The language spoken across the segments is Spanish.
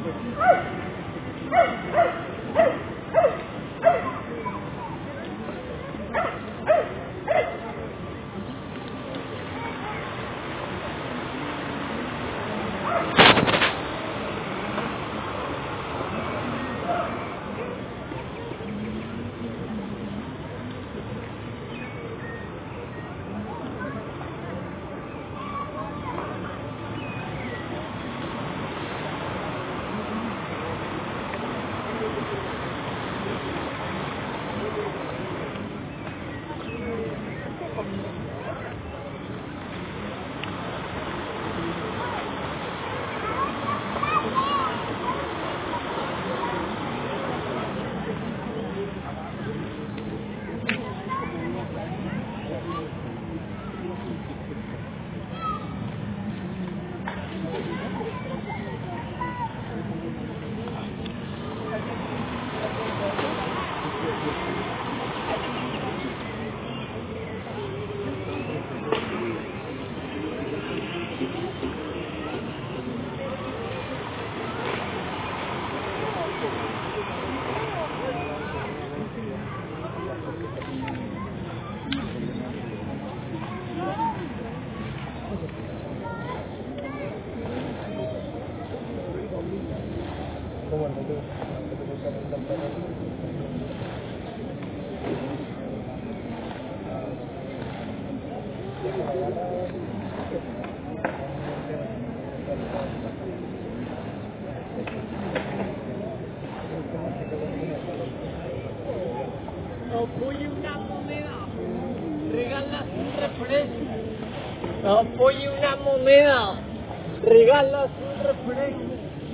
Apoye una moneda, regalas un refresco. Apoye una moneda, regalas un refresco.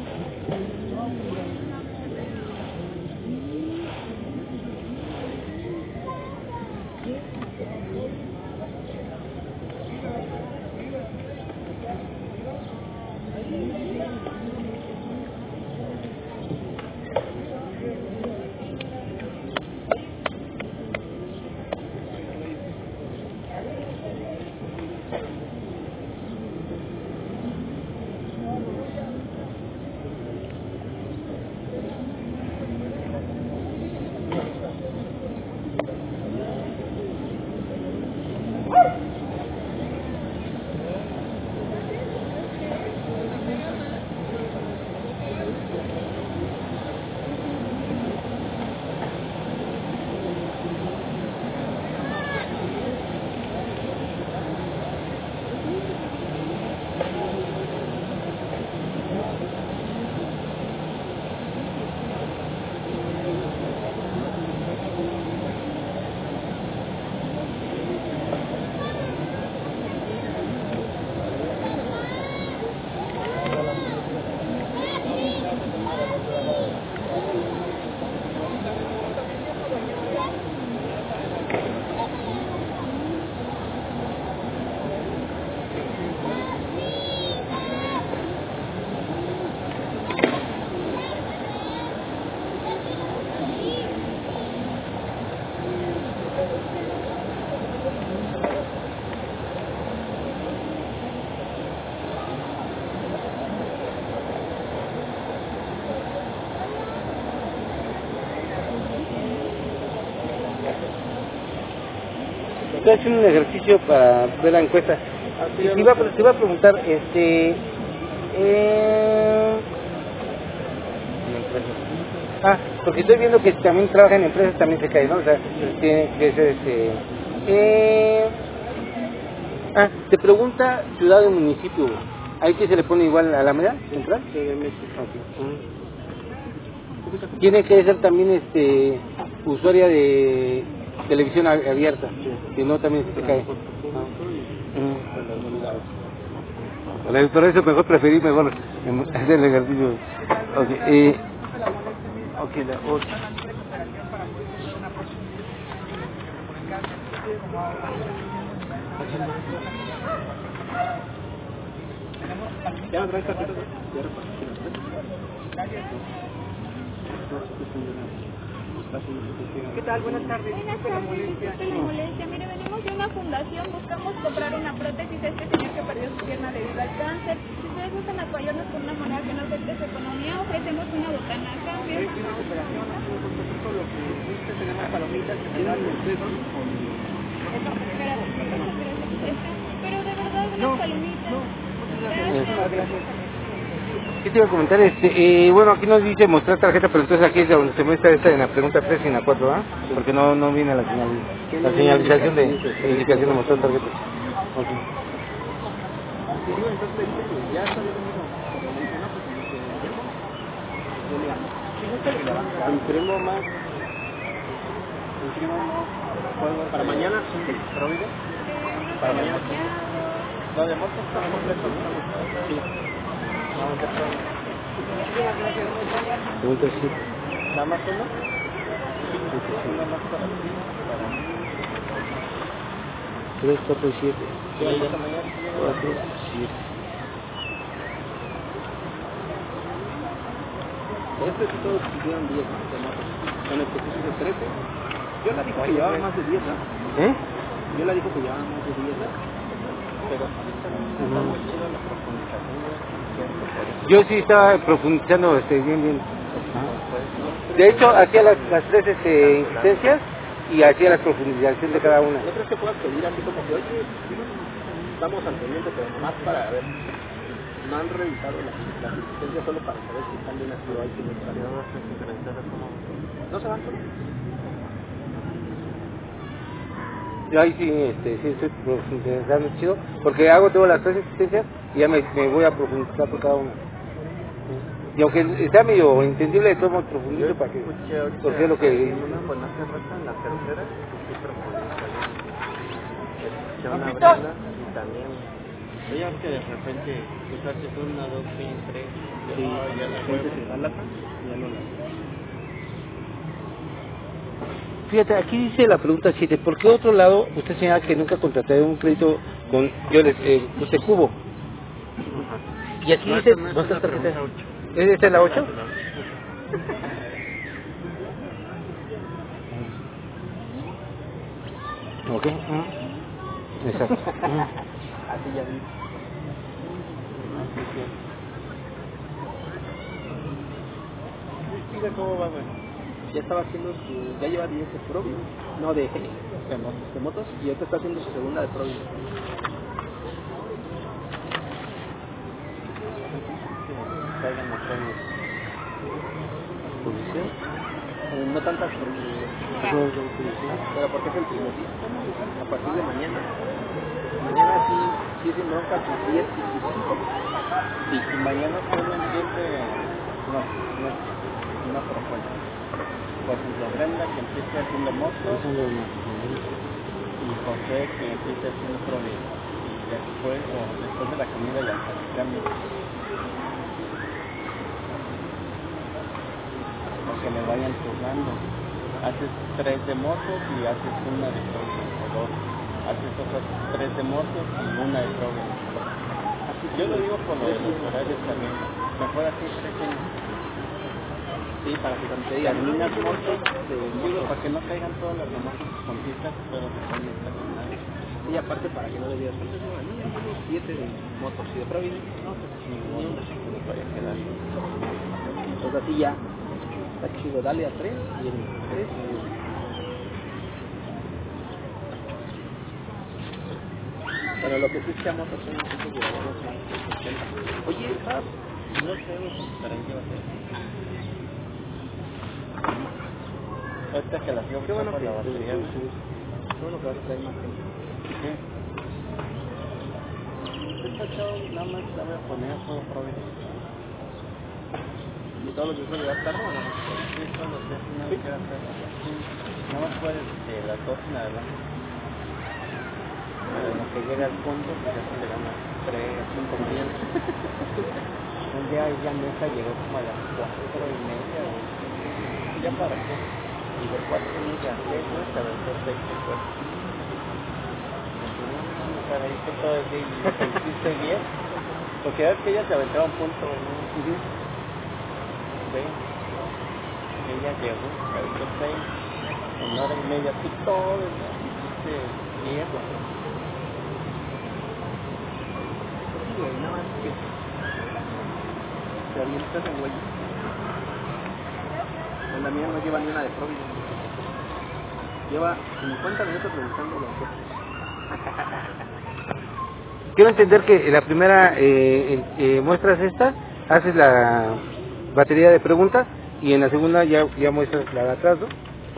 Estoy haciendo un ejercicio para ver la encuesta. Te iba a preguntar, porque estoy viendo que también trabaja en empresas, también se cae, ¿no? O sea, tiene que ser te pregunta ciudad o municipio. ¿Ahí que se le pone igual a la medida central? Tiene que ser también usuaria de televisión abierta, si no también se cae. Por eso mejor preferí hacer el ejercicio. La otra. Ya trae tarjeta. ¿Qué tal? Buenas tardes. Buenas tardes, disculpe la molestia. Mire, venimos de una fundación, buscamos comprar una prótesis a este señor que perdió su pierna debido al cáncer. Si ustedes gustan apoyarnos con una moneda que no afecte su economía, ofrecemos una botana a cambio. Tenemos palomitas que te dan Pero de verdad, unas palomitas. Gracias. ¿Qué te iba a comentar? Bueno, aquí nos dice mostrar tarjeta, pero entonces aquí es donde se muestra esta en la pregunta 3 y en la 4, ¿ah? Porque no viene la señalización de indicación de mostrar tarjeta. Okay. Imprimo más. Para mañana, ¿Provide? Para mañana. Lo de motos está completo, ¿no? Sí. Vamos a hacer. Pregunta 7. ¿Nada más uno? Nada más para 3, 4 y 7. 4, 7. Este sí todos pidieron 10 de motos. Con el que puse 13. Yo la dijo que llevaba más de 10, ¿no? ¿Eh? Yo la dijo que llevaba más de 10, pero está muy chido la profundización. Yo sí estaba profundizando bien. De hecho, hacía las 3 insistencias y hacía la profundización de cada una. ¿No crees que puedas pedir así como que, oye, estamos al pendiente, pero más para ver? No han revisado las insistencias solo para saber si están bien activadas y no están. ¿No se van solo? Yo ahí sí, sí estoy profundizando chido, porque hago todas las 3 existencias y ya me voy a profundizar por cada una. Y aunque está medio entendible, de todo modo profundizo para que, porque es lo que... Cuando hace rato en la tercera, sí profundiza bien. Escuché una Brenda y también... Oye, que de repente tú haces 1, 2, 3, sí, ya la gente se da lata y ya no la... Fíjate, aquí dice la pregunta 7, ¿por qué otro lado usted señala que nunca contraté un crédito con usted Cubo? Y aquí No, dice, no es ¿no está la tarjeta? pregunta 8. ¿Esta es la 8? Ok. Exacto. Así ya vi. Mira cómo va, bueno. Ya estaba haciendo ya lleva 10 de Provi, no de motos, y ahorita está haciendo su segunda de Provi. Caigan los premios. ¿Posición? No tantas porque... pero porque es el primer día. A partir de mañana. Mañana sí sin bronca, tus 10 y tus 5. Y mañana solo un 10 no propuesta. Por ejemplo, Brenda que empiece haciendo motos y José que empiece haciendo Provi. Y después de la comida ya cambio. Que me vayan turnando. Haces 3 de motos y haces una de Provi, o 2. Haces otras 3 de motos y una de Provi. Así, yo lo digo por lo de los horarios también. Mejor así 3 en... Sí, para que cuando te digan terminas motos, para que no caigan todas las motos con pistas, pero que son estacionarias. Y aparte para que no le digas, ¿cuántas llevan? 7 de motos y de Provi. No, pues ni una se me vaya a quedar. Entonces así ya. Está chido, dale a 3 y el 3 pero lo que sí se llama son un poco de más. Oye, no sé lo que diferencia va a ser. Ahorita que la sigo por la batería. Qué bueno que vas a traer más gente. Esta chavo nada más la voy a poner a todo Provi. ¿Y todos los días le va a estar o no? Sí, todos los días una vez que va a estar. Nada más puedes de las 2 en adelante. Pero en lo que llega al punto, pues ya se le dan las 3 o 5 días. Un día ella mesa llegó como a las 4:30. ¿Ya para qué? Y de 4:30 a 6, ¿no? Se aventó 6 de cuerpo. Para irse todo el día y te hiciste bien. Porque es que ella se aventaba un punto, ¿no? Ella llegó, aventó 6, en hora y media, tú todo, hiciste 10. Sí, nada más que se avienta ese güey. En la mía no lleva ni una de Providence. Lleva 50 minutos revisando los coches. Quiero entender que la primera muestras esta, haces la batería de preguntas y en la segunda ya muestras la de atrás, ¿no?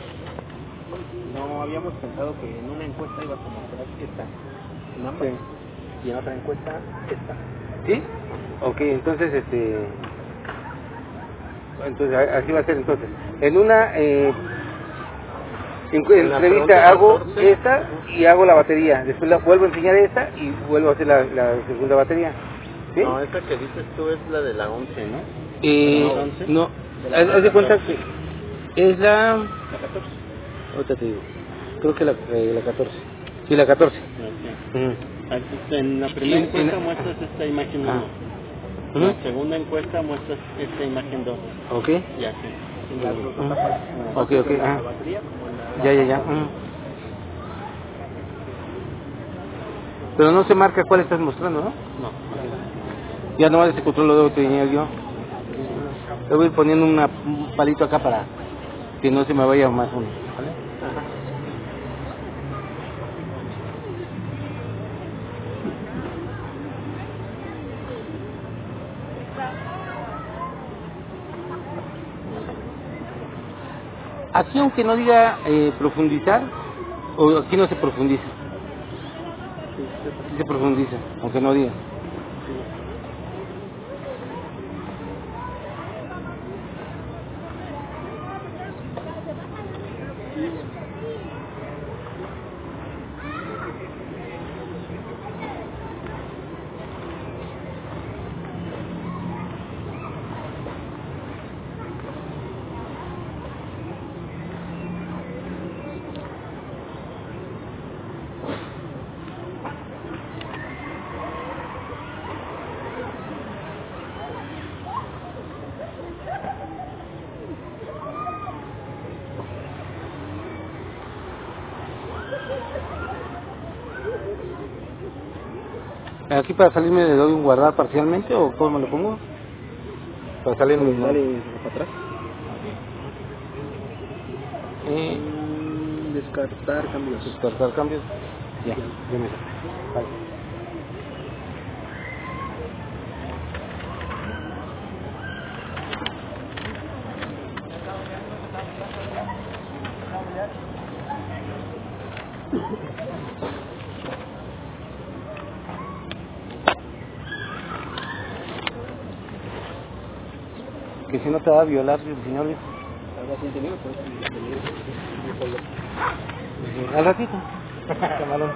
No habíamos pensado que en una encuesta ibas a mostrar esta, en ambas, y en otra encuesta esta. ¿Sí? Ok, entonces así va a ser entonces. En una entrevista hago 14. esta y hago la batería, después vuelvo a enseñar esta y vuelvo a hacer la segunda batería. ¿Sí? No, esa que dices tú es la de la 11, ¿no? No, haz de cuenta que es la... La 14. Ahorita te digo, creo que la 14. Sí, la 14. Okay. Ujú. En la primera encuesta muestras esta imagen 1. En Ujú. la segunda encuesta muestras esta imagen 2. Ok. Y así. Y las dos Ujú. etapas, Ok, tanto en ajá. la batería como en la... Ya. Ujú. Pero no se marca cuál estás mostrando, ¿no? No. Ya nomás ese control lo debo tener yo. Le voy a ir poniendo un palito acá para que no se me vaya más uno, ¿vale? Aquí aunque no diga profundizar, o aquí no se profundiza. Sí se profundiza, aunque no diga. Aquí para salirme le doy un guardar parcialmente o cómo me lo pongo para salirme. Dale para atrás. Descartar cambios. Descartar cambios. Ya me sale. Vale. Que si no te va a violar el señor. Ahora sí entendido, pues Al ratito. Camarón.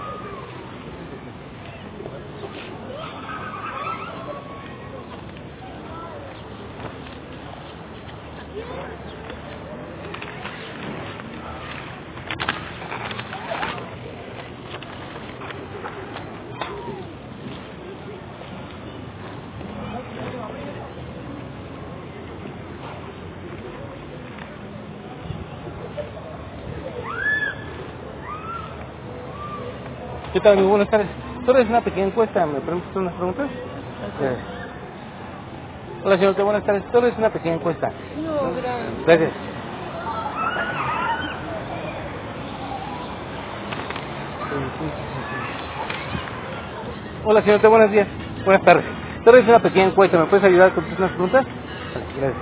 ¿Qué tal, amigo? Buenas tardes. Solo es una pequeña encuesta, ¿me permites unas preguntas? Hola, señorita, buenas tardes. Solo es una pequeña encuesta. No, gracias. Gracias. Hola, señorita, buenos días. Buenas tardes. Solo es una pequeña encuesta, ¿me puedes ayudar con unas preguntas? Gracias.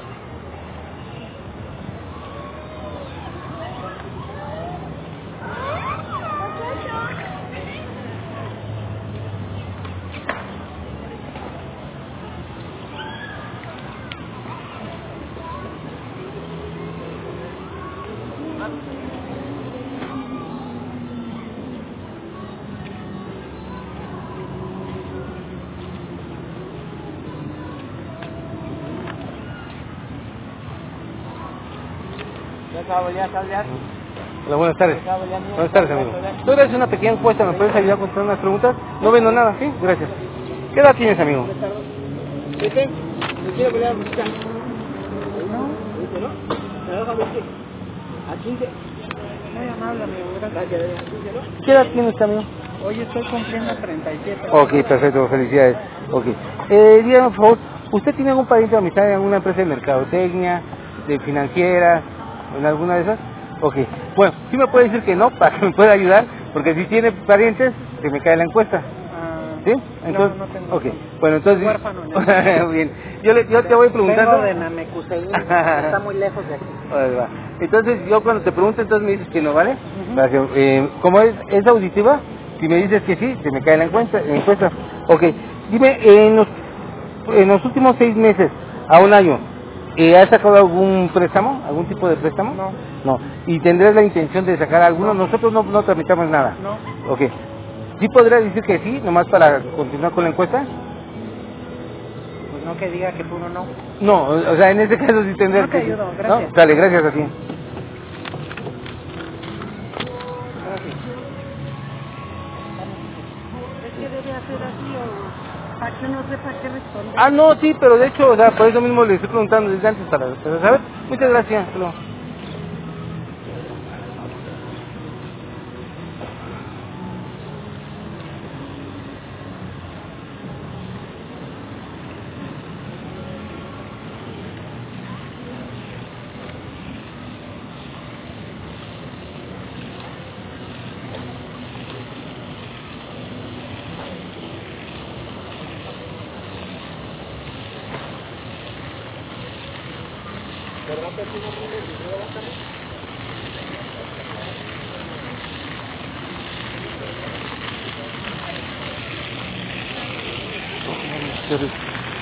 ya. Hola, buenas tardes. Buenas tardes, amigo. Solo es una pequeña encuesta, ¿me puedes ayudar a contestar unas preguntas? No vendo nada, ¿sí? Gracias. ¿Qué edad tienes, amigo? ¿Qué? ¿Me quiere pelear música? ¿No? ¿A 15? Muy amable, amigo, gracias. Gracias. ¿A 15, no? ¿Qué edad tienes, amigo? Hoy estoy cumpliendo 37. Ok, perfecto, felicidades. Ok. Dígame, por favor, ¿Usted tiene algún pariente o amistad en alguna empresa de mercadotecnia, de financiera, en alguna de esas? Ok, bueno, sí me puede decir que no, para que me pueda ayudar, porque si tiene parientes, se me cae la encuesta. ¿Sí? Entonces, no tengo. ok, bueno, entonces... Huérfano, bien, yo te voy preguntando... Vengo de Namecuseín, está muy lejos de aquí. Ahí va. Entonces, yo cuando te pregunto, entonces me dices que no, ¿vale? Para que, como es auditiva, si me dices que sí, se me cae la encuesta. Ok, dime, en los últimos 6 meses a un año, ¿has sacado algún préstamo? ¿Algún tipo de préstamo? No. No. ¿Y tendrás la intención de sacar alguno? Nosotros no tramitamos nada. No. Ok. ¿Sí podrías decir que sí, nomás para continuar con la encuesta? Pues no que diga que puro no. No, o sea, en este caso sí tendrás No te que... ayudo, gracias. ¿No? Dale, gracias a ti. Gracias. Es que debe hacer así o para que no sepa qué responder. Ah, no, sí, pero de hecho, o sea, por eso mismo le estoy preguntando desde antes para saber. Muchas gracias. Hasta luego. Qué rico.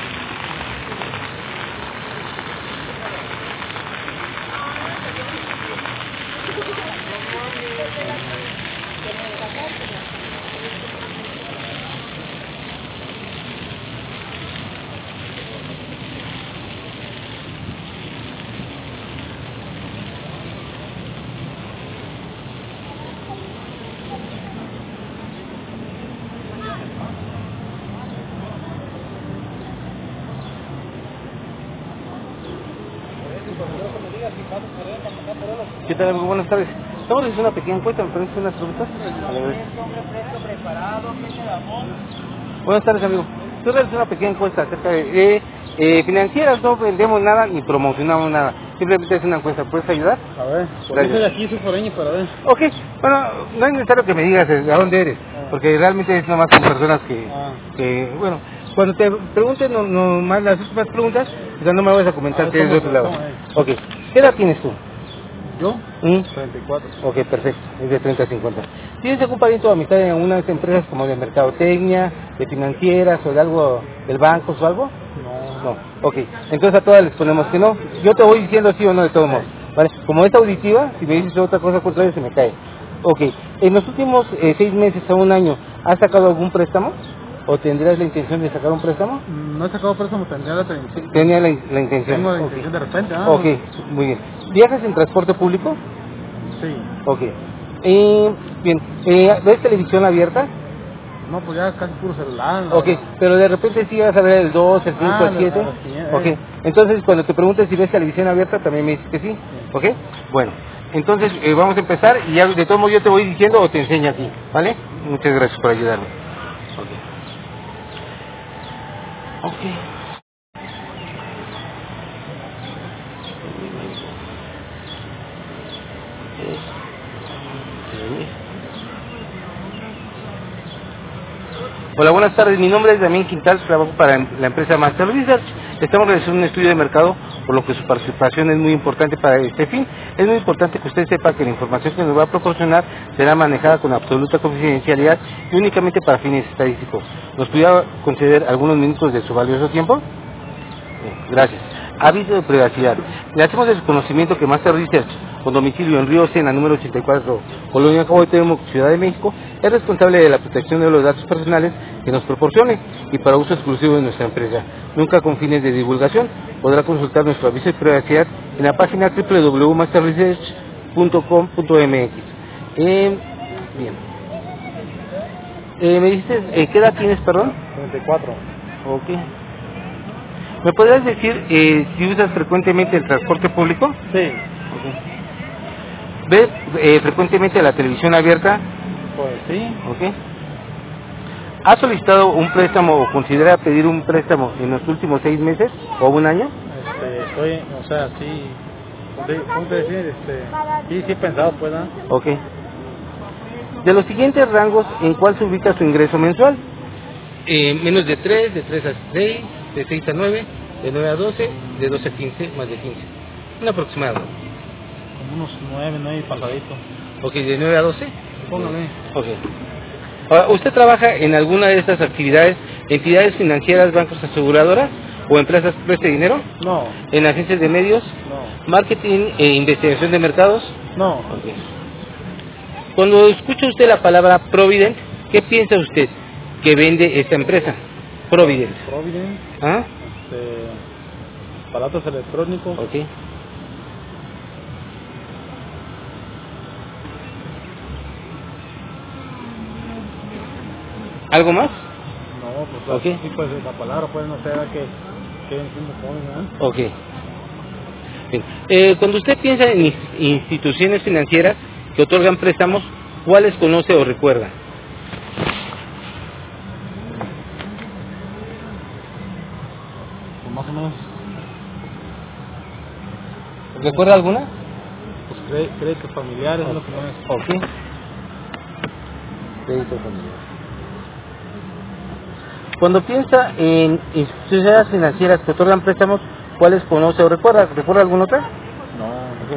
¿Qué tal, amigo? Buenas tardes. Estamos haciendo una pequeña encuesta, ¿me permites unas preguntas? A ver. Buenas tardes, amigo. Estoy realizando una pequeña encuesta acerca de financieras. No vendemos nada ni promocionamos nada. Simplemente es una encuesta. ¿Puedes ayudar? A ver, por eso de aquí soy foreño, pero a ver. Ok, bueno, no es necesario que me digas de dónde eres, porque realmente es nomás con personas que bueno, cuando te pregunten nomás las últimas preguntas, o sea, no me vas a comentar que eres de otro lado. Ok, ¿qué edad tienes tú? ¿Yo? 34. Ok, perfecto, es de 30 a 50. ¿Tienes algún pariente o amistad en algunas empresas como de mercadotecnia, de financieras o de algo, del banco o algo? No. Ok, entonces a todas les ponemos que no. Yo te voy diciendo sí o no de todos modos. ¿Vale? Como es auditiva, si me dices otra cosa contraria se me cae. Ok, en los últimos 6 meses a un año, ¿has sacado algún préstamo? ¿O tendrías la intención de sacar un préstamo? No he sacado préstamo, tendría la intención. Tenía la intención. Tengo la intención de repente, Ok, muy bien. ¿Viajas en transporte público? Sí. Ok. Bien, ¿ves televisión abierta? No, pues ya casi puro celular. Ok, pero de repente sí vas a ver el 2, el 5, el 7. Ok, entonces cuando te preguntes si ves televisión abierta también me dices que sí. Ok, bueno, entonces vamos a empezar y ya de todo modo yo te voy diciendo o te enseño aquí, ¿vale? Muchas gracias por ayudarme. Ok. Hola, buenas tardes. Mi nombre es Damián Quintal, trabajo para la empresa Master Research. Estamos realizando un estudio de mercado, por lo que su participación es muy importante para este fin. Es muy importante que usted sepa que la información que nos va a proporcionar será manejada con absoluta confidencialidad y únicamente para fines estadísticos. ¿Nos pudiera conceder algunos minutos de su valioso tiempo? Gracias. Aviso de privacidad. Le hacemos el conocimiento que Master Research, con domicilio en Río Sena, número 84, Colonia Cuauhtémoc, Ciudad de México, es responsable de la protección de los datos personales que nos proporcione y para uso exclusivo de nuestra empresa, nunca con fines de divulgación. Podrá consultar nuestro aviso de privacidad en la página www.masterresearch.com.mx. Bien. Me dices, ¿qué edad tienes, perdón? 34. Ok. ¿Me podrías decir si usas frecuentemente el transporte público? Sí. Okay. ¿Ves frecuentemente la televisión abierta? Pues sí. Okay. ¿Ha solicitado un préstamo o considera pedir un préstamo en los últimos 6 meses o un año? Estoy, o sea, sí, ¿cómo te decir? Sí he pensado, pues, ¿no? Ok. De los siguientes rangos, ¿en cuál se ubica su ingreso mensual? Menos de 3, de 3 a 6, de 6 a 9, de 9 a 12, de 12 a 15, más de 15. Un aproximado. Como unos 9 y pasadito. Ok, de 9 a 12. Póngale. Ok. Ahora, ¿usted trabaja en alguna de estas actividades, entidades financieras, bancos, aseguradoras o empresas que preste dinero? No, ¿En agencias de medios? no, ¿Marketing e investigación de mercados? no. Ok. Cuando escucha usted la palabra Provident, ¿qué piensa usted que vende esta empresa? Provident. Provident, ¿Ah? aparatos electrónicos. Ok. ¿Algo más? No, pues Ok. sí, pues la palabra, pues no sé qué entiendo Provident, ¿no? Ok. Bien. Cuando usted piensa en instituciones financieras que otorgan préstamos, ¿cuáles conoce o recuerda? Pues más o menos, ¿Recuerda alguna? pues créditos familiares es lo que no es. Ok. Crédito familiar. Cuando piensa en instituciones financieras que otorgan préstamos, ¿cuáles conoce o recuerda? ¿Recuerda alguna otra? No, Ok.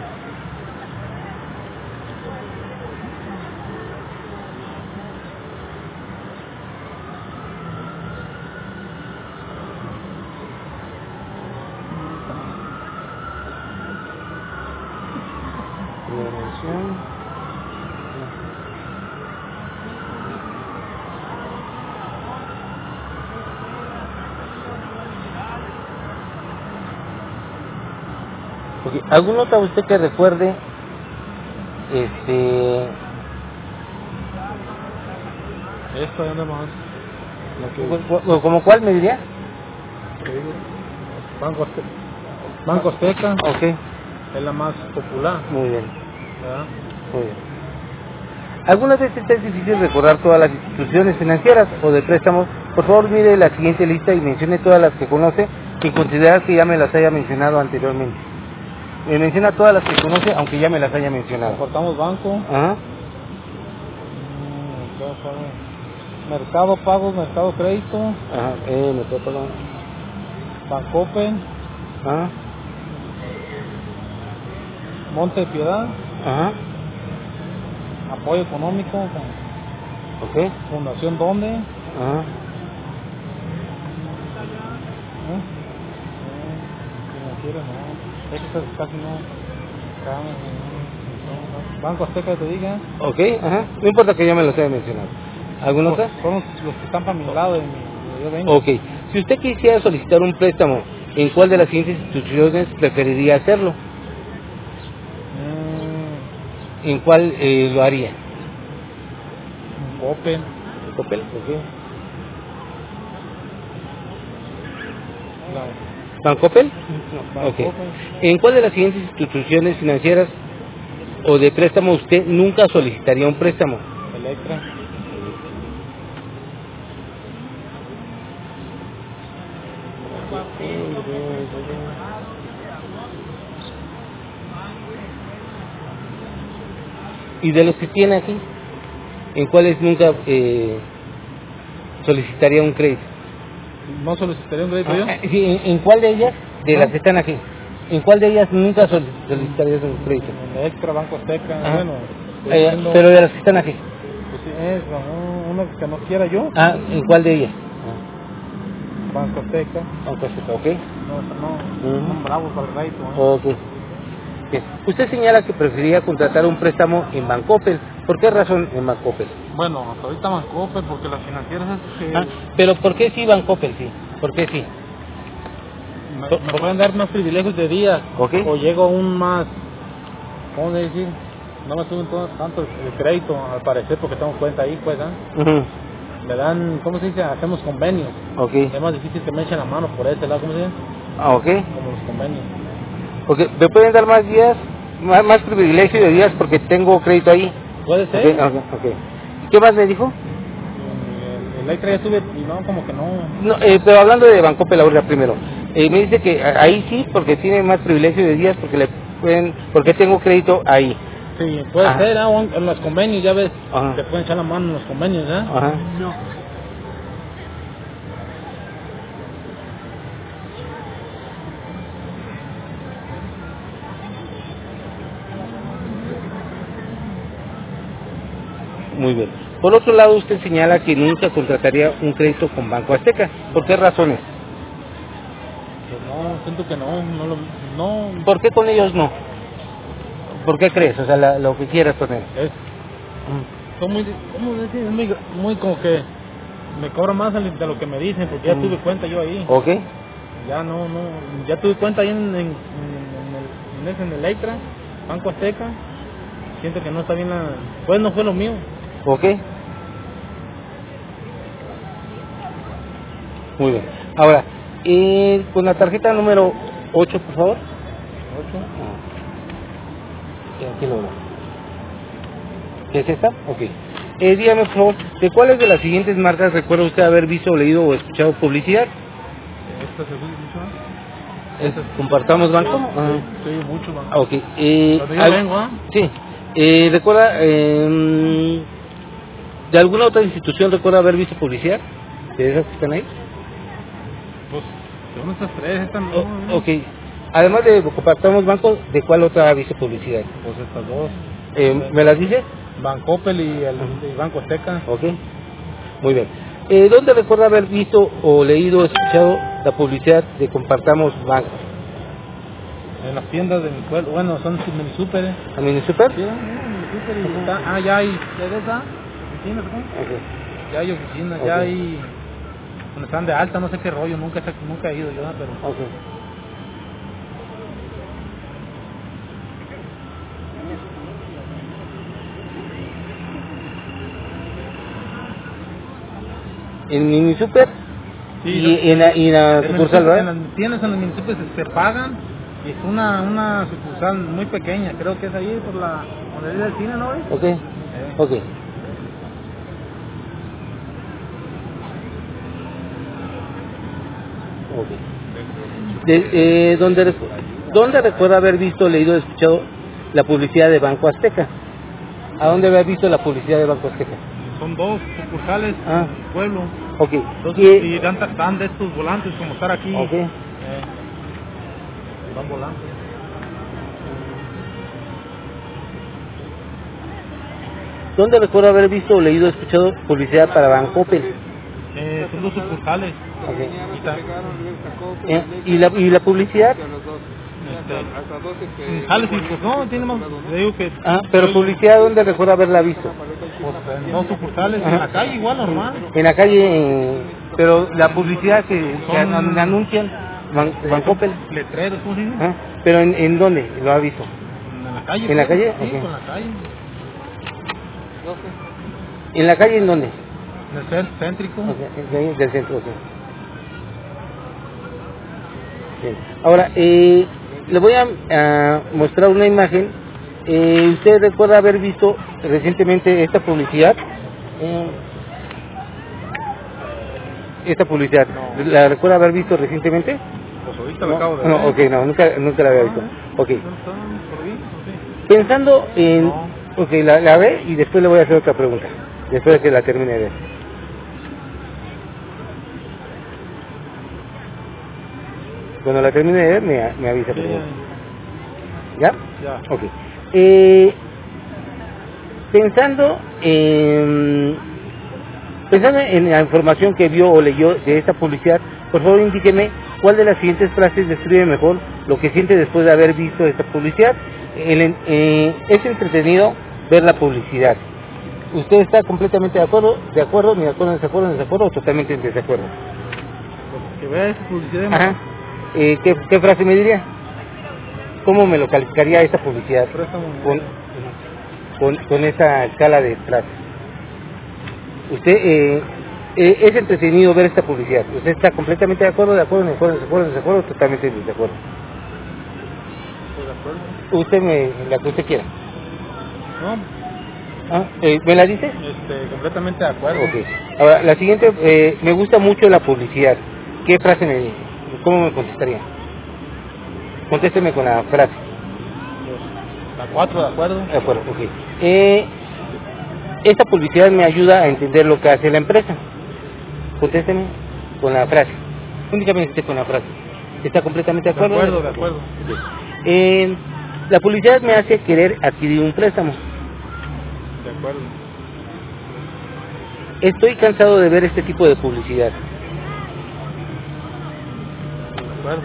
Okay. ¿Alguna otra usted que recuerde? esto es nada más. ¿Como cuál me diría? Te digo, Banco Azteca Ok, es la más popular, muy bien, ¿verdad? muy bien. ¿Algunas veces es difícil recordar todas las instituciones financieras o de préstamos? Por favor, mire la siguiente lista y mencione todas las que conoce y considera que ya me las haya mencionado anteriormente. Me menciona todas las que conoce, aunque ya me las haya mencionado. Cortamos banco, Ajá, mercado pagos, mercado crédito, ajá, me puedo pagar. Bancopen, Ajá, Monte de Piedad, ajá, apoyo económico, ok, Fundación Donde, ajá. financiera no, eso casi no. Banco Azteca te diga, Ok, ajá, no importa que ya me los haya mencionado. ¿Alguna otra? son los que están para mi lado de donde yo vengo. Ok, si usted quisiera solicitar un préstamo, ¿en cuál de las siguientes instituciones preferiría hacerlo? ¿En cuál lo haría? Open, ¿Copel? Ok. ¿Bancopel? Ok. ¿En cuál de las siguientes instituciones financieras o de préstamo usted nunca solicitaría un préstamo? Electra, ¿Y de los que tiene aquí, en cuáles nunca solicitaría un crédito? no solicitaría un crédito yo. Sí, ¿en cuál de ellas, de las que están aquí, en cuál de ellas nunca solicitarías un crédito? Electra, Banco Azteca, Ajá. bueno, Pero de las que están aquí. pues sí, es uno que no quiera yo, ¿En cuál de ellas? Banco Azteca, Ok. no, son bravos para el crédito, Ok. Bien. Usted señala que preferiría contratar un préstamo en Bancoppel. ¿Por qué razón en Bancoppel? Bueno, hasta ahorita Bancoppel porque las financieras es que Pero ¿por qué sí Bancoppel? Sí. ¿Por qué sí? me pueden dar más privilegios de día, Ok. o llego aún más, ¿cómo decir? No me suben tanto el crédito al parecer porque tengo cuenta ahí, pues, Ujú. me dan, ¿cómo se dice? Hacemos convenios, Ok. es más difícil que me echen la mano por ese lado, ¿cómo se dice? Ok. Como los convenios. Porque me pueden dar más días, más privilegio de días porque tengo crédito ahí. ¿Puede ser? Ok. ¿Qué más me dijo? Electra ya estuve y no, como que no. No, pero hablando de Bancoppel ahora primero, me dice que ahí sí, porque tiene más privilegio de días, porque le pueden, porque tengo crédito ahí. Sí, puede Ajá. ser, o en los convenios, ya ves, Ajá. te pueden echar la mano en los convenios, ¿eh? Ajá. No. Muy bien. Por otro lado, usted señala que nunca contrataría un crédito con Banco Azteca. ¿Por qué razones? Pues no, siento que no, ¿Por qué con ellos no? ¿Por qué crees? O sea, lo que quieras poner. es, son muy, ¿cómo decir? Es muy como que me cobran más de lo que me dicen, porque ya tuve cuenta yo ahí. ¿Ok? Ya ya tuve cuenta ahí en el Electra, Banco Azteca. Siento que no está bien pues no fue lo mío. ¿Ok? Muy bien. Ahora, con la tarjeta número 8, por favor. 8. Aquí lo veo. ¿Qué es esta? Ok. Dígame, por favor, ¿de cuáles de las siguientes marcas recuerda usted haber visto, leído o escuchado publicidad? ¿Esta se fue mucho más? ¿Compartamos banco? Ajá. Sí, mucho más. Ok. Cuando yo vengo, ¿ah? Sí. ¿Recuerda, de alguna otra institución recuerda haber visto publicidad? ¿De esas que están ahí? Pues, son estas tres, esta no. Ok. Además de compartamos banco, ¿de cuál otra ha visto publicidad? Pues estas dos. ¿Me las dice? Bancoppel y el Banco Azteca. Ok. Muy bien. ¿Dónde recuerda haber visto o leído o escuchado la publicidad de compartamos banco? En las tiendas de mi pueblo, bueno, son mini super. ¿A Minisuper? Sí, mini super y está, ya hay, ya de esa oficina, ¿no? Ok. Ya hay oficina, Ok. ya hay, donde están de alta, no sé qué rollo, nunca he ido yo, pero Ok. ¿En Minisuper? sí, Y en la sucursal, en ¿verdad? las tiendas en los mini super se pagan y es una sucursal muy pequeña, creo que es ahí por la, donde vive el cine, ¿no ves? Ok. Ok. Ok. ¿Dónde recuerda haber visto, leído o escuchado la publicidad de Banco Azteca? ¿A dónde había visto la publicidad de Banco Azteca? Son dos sucursales Ah. en el pueblo. Ok. Entonces, ¿Qué- y dan de estos volantes como estar aquí. Ok. Dan volantes. ¿Dónde recuerdo haber visto, leído o escuchado publicidad para Bancoppel? Son dos sucursales. Ok. ¿Y la publicidad? Jales y pues no, tiene más. Le digo que. Ah, pero publicidad, ¿dónde recuerdo haberla visto? Pues en dos sucursales, en Ajá. la calle igual, normal. En la calle, pero la publicidad que Son- anuncian Bancoppel. Letreros, ¿cómo se dice? Ah, pero ¿en dónde lo ha visto? En la calle. ¿En la pues, calle? Sí, Ok. en la calle. ¿En la calle en dónde? En el céntrico. Ok, de ahí, del centro, ok. Bien. Ahora, le voy a mostrar una imagen. ¿Usted recuerda haber visto recientemente esta publicidad? Esta publicidad, ¿la recuerda haber visto recientemente? Pues ahorita lo acabo de ver. No, ok, no, nunca la había visto. Ok. ¿Están por ahí? Sí. Pensando en... No. Ok, la ve y después le voy a hacer otra pregunta. Después de que la termine de ver. Cuando la termine de ver, me avisa, por Sí, favor. ¿Ya? ya. Ok. Pensando en la información que vio o leyó de esta publicidad, por favor indíqueme cuál de las siguientes frases describe mejor lo que siente después de haber visto esta publicidad. Es entretenido ver la publicidad. ¿Usted está completamente de acuerdo, ni de acuerdo, ni de acuerdo, o totalmente en desacuerdo? Pues que vea esa publicidad. Ajá. ¿Qué frase me diría? ¿Cómo me lo calificaría esta publicidad con esa escala de frases? Usted es entretenido ver esta publicidad. ¿Usted está completamente de acuerdo, o totalmente en desacuerdo? Estoy de acuerdo. Usted la que usted quiera. No, ¿Me la dices? Completamente de acuerdo. Ok. Ahora, la siguiente, me gusta mucho la publicidad. ¿Qué frase cómo me contestaría? Contésteme con la frase. La 4, de acuerdo. De acuerdo, ok. Esta publicidad me ayuda a entender lo que hace la empresa. Contésteme con la frase. Únicamente con la frase. ¿Está completamente de acuerdo? De acuerdo. La publicidad me hace querer adquirir un préstamo. De acuerdo. Estoy cansado de ver este tipo de publicidad. De acuerdo.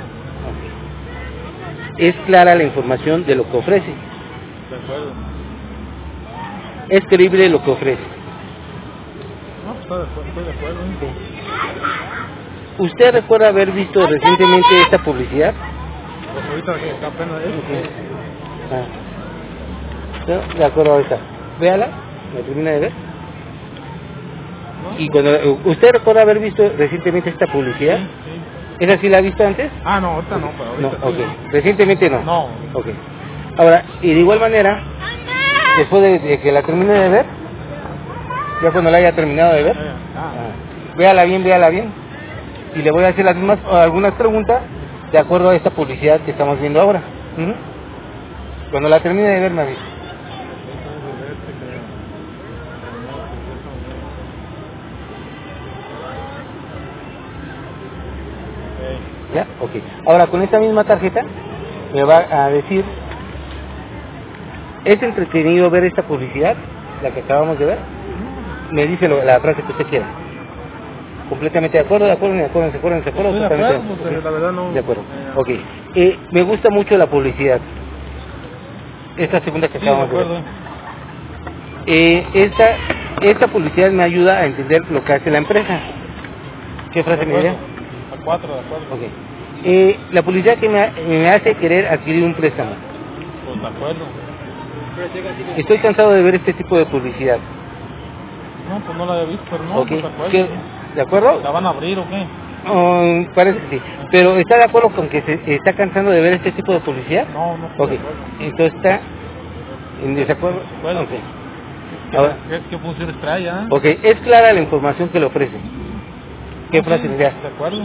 Es clara la información de lo que ofrece. De acuerdo. Es creíble lo que ofrece. No, estoy de acuerdo. ¿Usted recuerda haber visto recientemente esta publicidad? Pues ahorita que está apenas No, de acuerdo, ahorita. Véala, la termina de ver. ¿No? Y cuando usted recuerda haber visto recientemente esta publicidad, Sí. ¿esa sí la ha visto antes? Ah, no, ahorita no, pero No, ahorita ok. Recientemente no. No. Ok. Ahora, y de igual manera, después de que la termine de ver, ya cuando la haya terminado de ver, véala bien, y le voy a hacer algunas preguntas de acuerdo a esta publicidad que estamos viendo ahora. Ujú. Cuando la termine de ver, me avisa. ¿Ya? Ok. Ahora, con esta misma tarjeta, me va a decir, ¿es entretenido ver esta publicidad, la que acabamos de ver? Me dice la frase que usted quiera. Completamente de acuerdo. Estoy de acuerdo, porque la verdad no. De acuerdo. Ok. Me gusta mucho la publicidad. Esta segunda que acabamos de ver. Esta publicidad me ayuda a entender lo que hace la empresa. ¿Qué frase me diría? A 4, de acuerdo. Ok. La publicidad que me hace querer adquirir un préstamo. Pues de acuerdo. Estoy cansado de ver este tipo de publicidad. No, pues no la había visto, pero no, Okay. pues de acuerdo. ¿De acuerdo? ¿La van a abrir o qué? Parece que sí. ¿Pero está de acuerdo con que se está cansando de ver este tipo de publicidad? No, no estoy Ok. de acuerdo. Entonces está en desacuerdo. Bueno, Okay. Ahora, ¿Qué funciones trae ya? ok, es clara la información que le ofrece. ¿Qué frase me da? De acuerdo.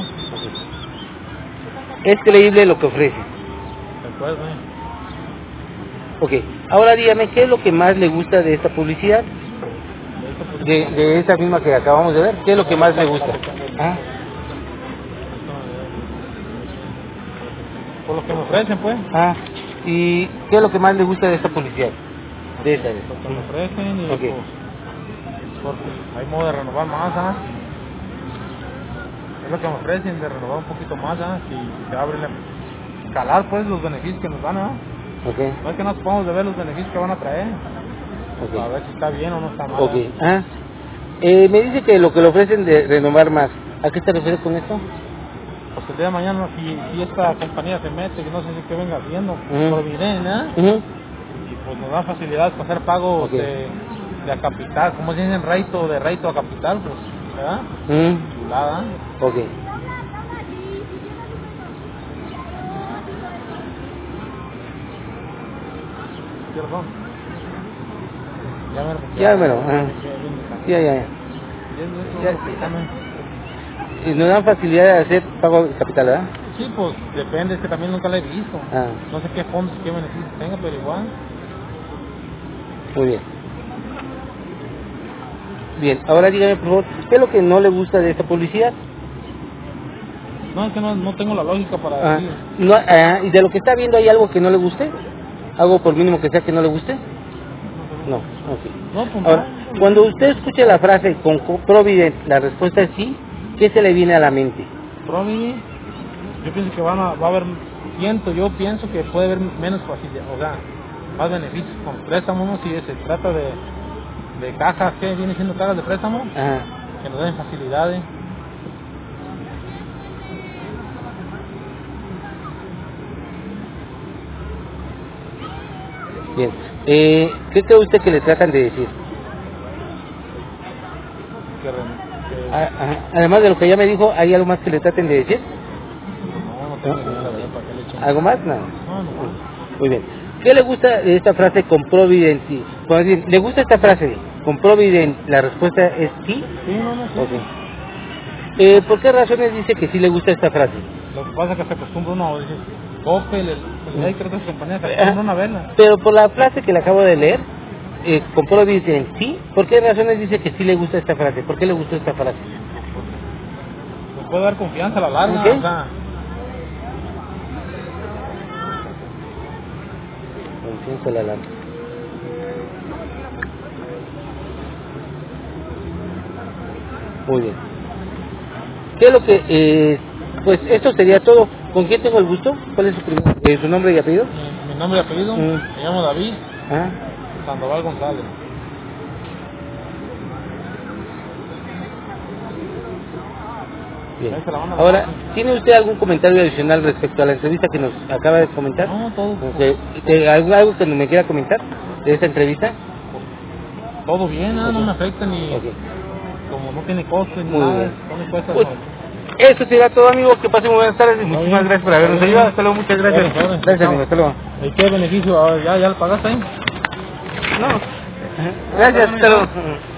Es creíble lo que ofrece. De acuerdo. Ok, ahora dígame, ¿qué es lo que más le gusta de esta publicidad? De esa misma que acabamos de ver, ¿qué es lo que más le gusta? ¿Ah? Por lo que me ofrecen, pues. ¿Y qué es lo que más le gusta de esta publicidad? De esa. Lo que me ofrecen y Ok. pues, porque hay modo de renovar más, Es lo que me ofrecen, de renovar un poquito más, Si se abre calar, pues, los beneficios que nos dan, Ok. No es que nos podamos de ver los beneficios que van a traer. Ok. A ver si está bien o no está mal. Ok. Me dice que lo que le ofrecen de renovar más. ¿A qué te refieres con esto? Pues el día de mañana, si esta compañía se mete, que no sé si qué venga haciendo, Ujú. Provident, Ujú. y pues nos dan facilidades para hacer pagos Ok. de a capital, como se dicen, de reito a capital, pues, ¿verdad? Chulada. Ok. ¿Qué razón? Llámelo. Ya. Y nos dan facilidad de hacer pago de capital, ¿verdad? Sí, pues depende, es que también nunca la he visto. Ah. No sé qué fondos, qué beneficios tenga, pero igual. Muy bien. Bien, ahora dígame por favor, ¿qué es lo que no le gusta de esta publicidad? No, es que no tengo la lógica para decir. ¿Y de lo que está viendo hay algo que no le guste? ¿Algo por mínimo que sea que no le guste? No, ok. No, pues Ahora, cuando usted escuche la frase con Provident, la respuesta es sí, ¿qué se le viene a la mente? Provident, yo pienso que va a haber, yo pienso que puede haber menos facilidad, o sea, más beneficios con préstamos, ¿no? Si se trata de cajas, ¿qué viene siendo cajas de préstamo? Ajá. Que nos den facilidades. Bien. ¿Qué cree usted que le tratan de decir? Además de lo que ya me dijo, ¿hay algo más que le traten de decir? No tengo idea, la verdad, para qué le echan. ¿Algo más? Nada. No. Muy bien. ¿Qué le gusta de esta frase con Provident? Cuando dicen, ¿le gusta esta frase con Provident? La respuesta es sí. Sí, no, sí. Okay. ¿Por qué razones dice que sí le gusta esta frase? Lo que pasa es que se acostumbra uno, dice, Opel, hay que otras compañías se acostumbran a verla. Pero por la frase que le acabo de leer, con Provident sí, ¿por qué razones dice que sí le gusta esta frase? ¿Por qué le gustó esta frase? Nos puede dar confianza a la larga, ¿Okay? o sea. Confianza a la larga. Muy bien. ¿Qué es lo que pues esto sería todo? ¿Con quién tengo el gusto? ¿Cuál es su nombre y apellido? Mi nombre y apellido, me llamo David Sandoval González. Bien. Ahora, ¿tiene usted algún comentario adicional respecto a la entrevista que nos acaba de comentar? No, todo. ¿Algo que me quiera comentar de esta entrevista? Todo bien, no me afecta ni... Como no tiene costo ni nada, no me cuesta... Eso será todo, amigos. Que pasen muy buenas tardes y muchísimas gracias por habernos ayudado. Hasta luego, muchas gracias. Gracias, amigo. Hasta luego. ¿Y qué beneficio? ¿Ya lo pagaste ahí? No. Gracias, hasta luego.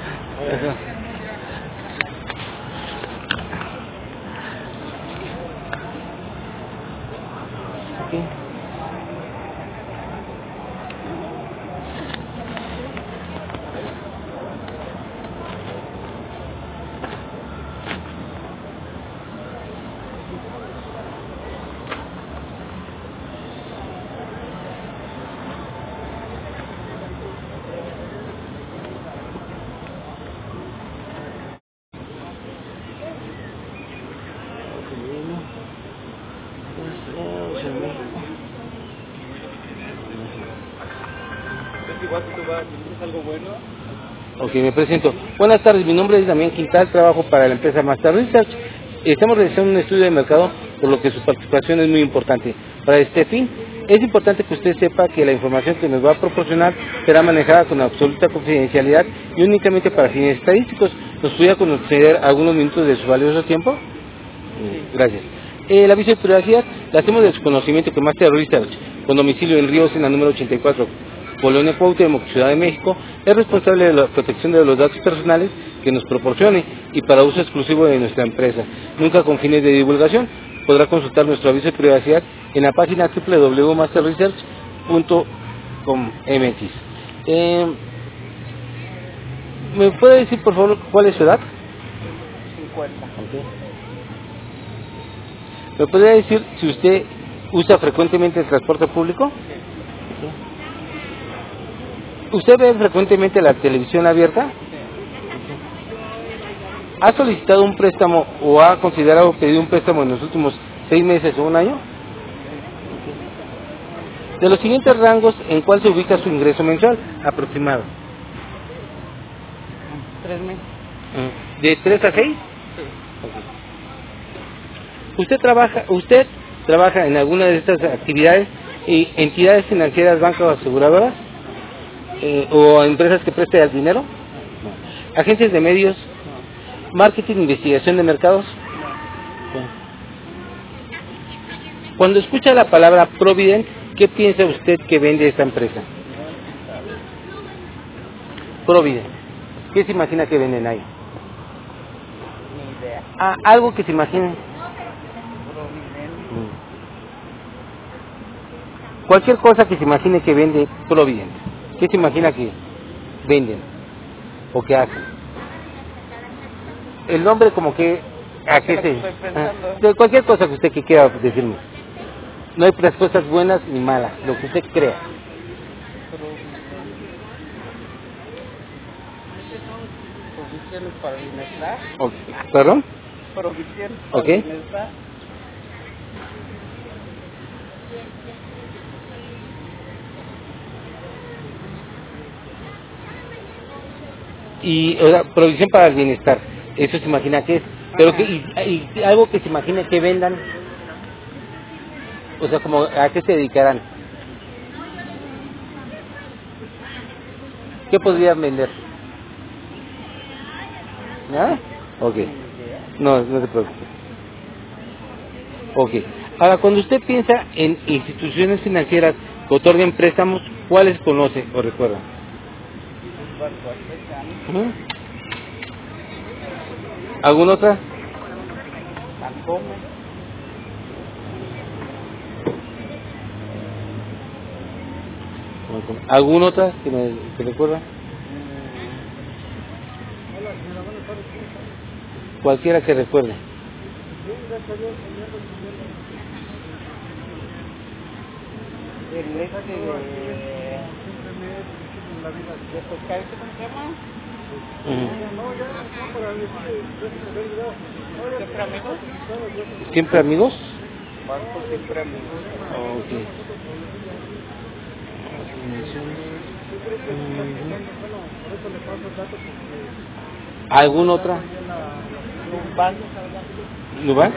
Okay. Ok, me presento. Buenas tardes, mi nombre es Damián Quintal, trabajo para la empresa Master Research. Estamos realizando un estudio de mercado, por lo que su participación es muy importante. Para este fin, es importante que usted sepa que la información que nos va a proporcionar será manejada con absoluta confidencialidad y únicamente para fines estadísticos. ¿Nos pudiera conceder algunos minutos de su valioso tiempo? Gracias. El aviso de privacidad lo hacemos de su conocimiento que Master Research, con domicilio en Ríos, en la número 84, Colonia Cuauhtémoc, Ciudad de México, es responsable de la protección de los datos personales que nos proporcione y para uso exclusivo de nuestra empresa, nunca con fines de divulgación. Podrá consultar nuestro aviso de privacidad en la página www.masterresearch.com.mx. ¿Me puede decir, por favor, cuál es su edad? 50. Okay. ¿Me podría decir si usted usa frecuentemente el transporte público? ¿Usted ve frecuentemente la televisión abierta? ¿Ha solicitado un préstamo o ha considerado pedir un préstamo en los últimos 6 meses o un año? De los siguientes rangos, ¿en cuál se ubica su ingreso mensual aproximado? 3 meses. ¿De 3 a 6? Sí. ¿Usted trabaja en alguna de estas actividades y entidades financieras, bancos o aseguradoras? ¿O empresas que presten el dinero? No. ¿Agencias de medios? No. ¿Marketing, investigación de mercados? No. Cuando escucha la palabra Provident, ¿qué piensa usted que vende esta empresa? Provident. ¿Qué se imagina que venden ahí? Ni idea. Algo que se imagine. Cualquier cosa que se imagine que vende Provident. ¿Qué se imagina que venden o que hacen? El nombre como que... ¿A qué se...? De cualquier cosa que usted quiera decirme. No hay respuestas buenas ni malas, lo que usted crea. Provisiones para el bienestar. ¿Perdón? Provisiones para el bienestar. Y provisión para el bienestar, eso se imagina que es, pero que y algo que se imagine que vendan, o sea, como a qué se dedicarán, qué podrían vender. ¿Ah? Ok, no se preocupe. Ok, ahora cuando usted piensa en instituciones financieras que otorguen préstamos, ¿cuáles conoce o recuerda? Ujú. ¿Alguna otra? ¿Alguna otra que recuerda? Cualquiera que recuerde. El de pescar, ¿cómo se llama? ¿Siempre amigos? ¿Siempre amigos? Banco Siempre Amigos. Okay. ¿Alguna otra? Nubank. ¿Nubank?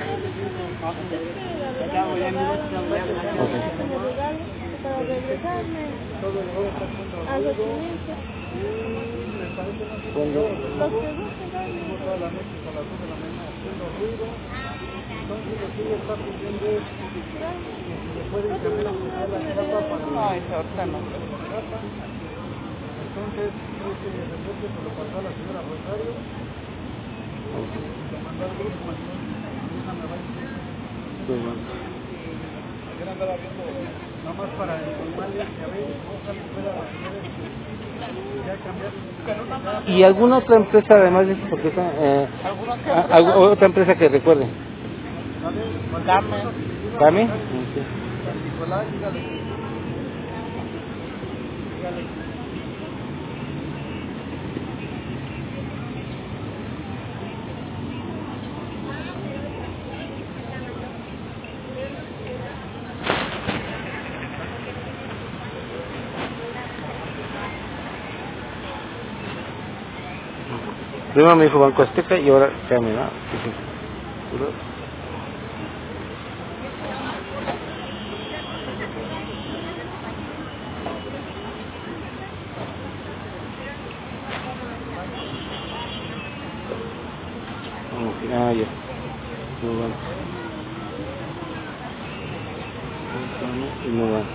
Para regresarme a los 500. ¿Cuándo? Los que gusten darme. No, esa ahorita no. ¿Y alguna otra empresa además de eso? Porque otra empresa que recuerde. ¿Dame? Okay. Primero me dijo Banco Azteca y ahora Cami, ¿no? Ah, ya. Muy bueno. Muy bueno.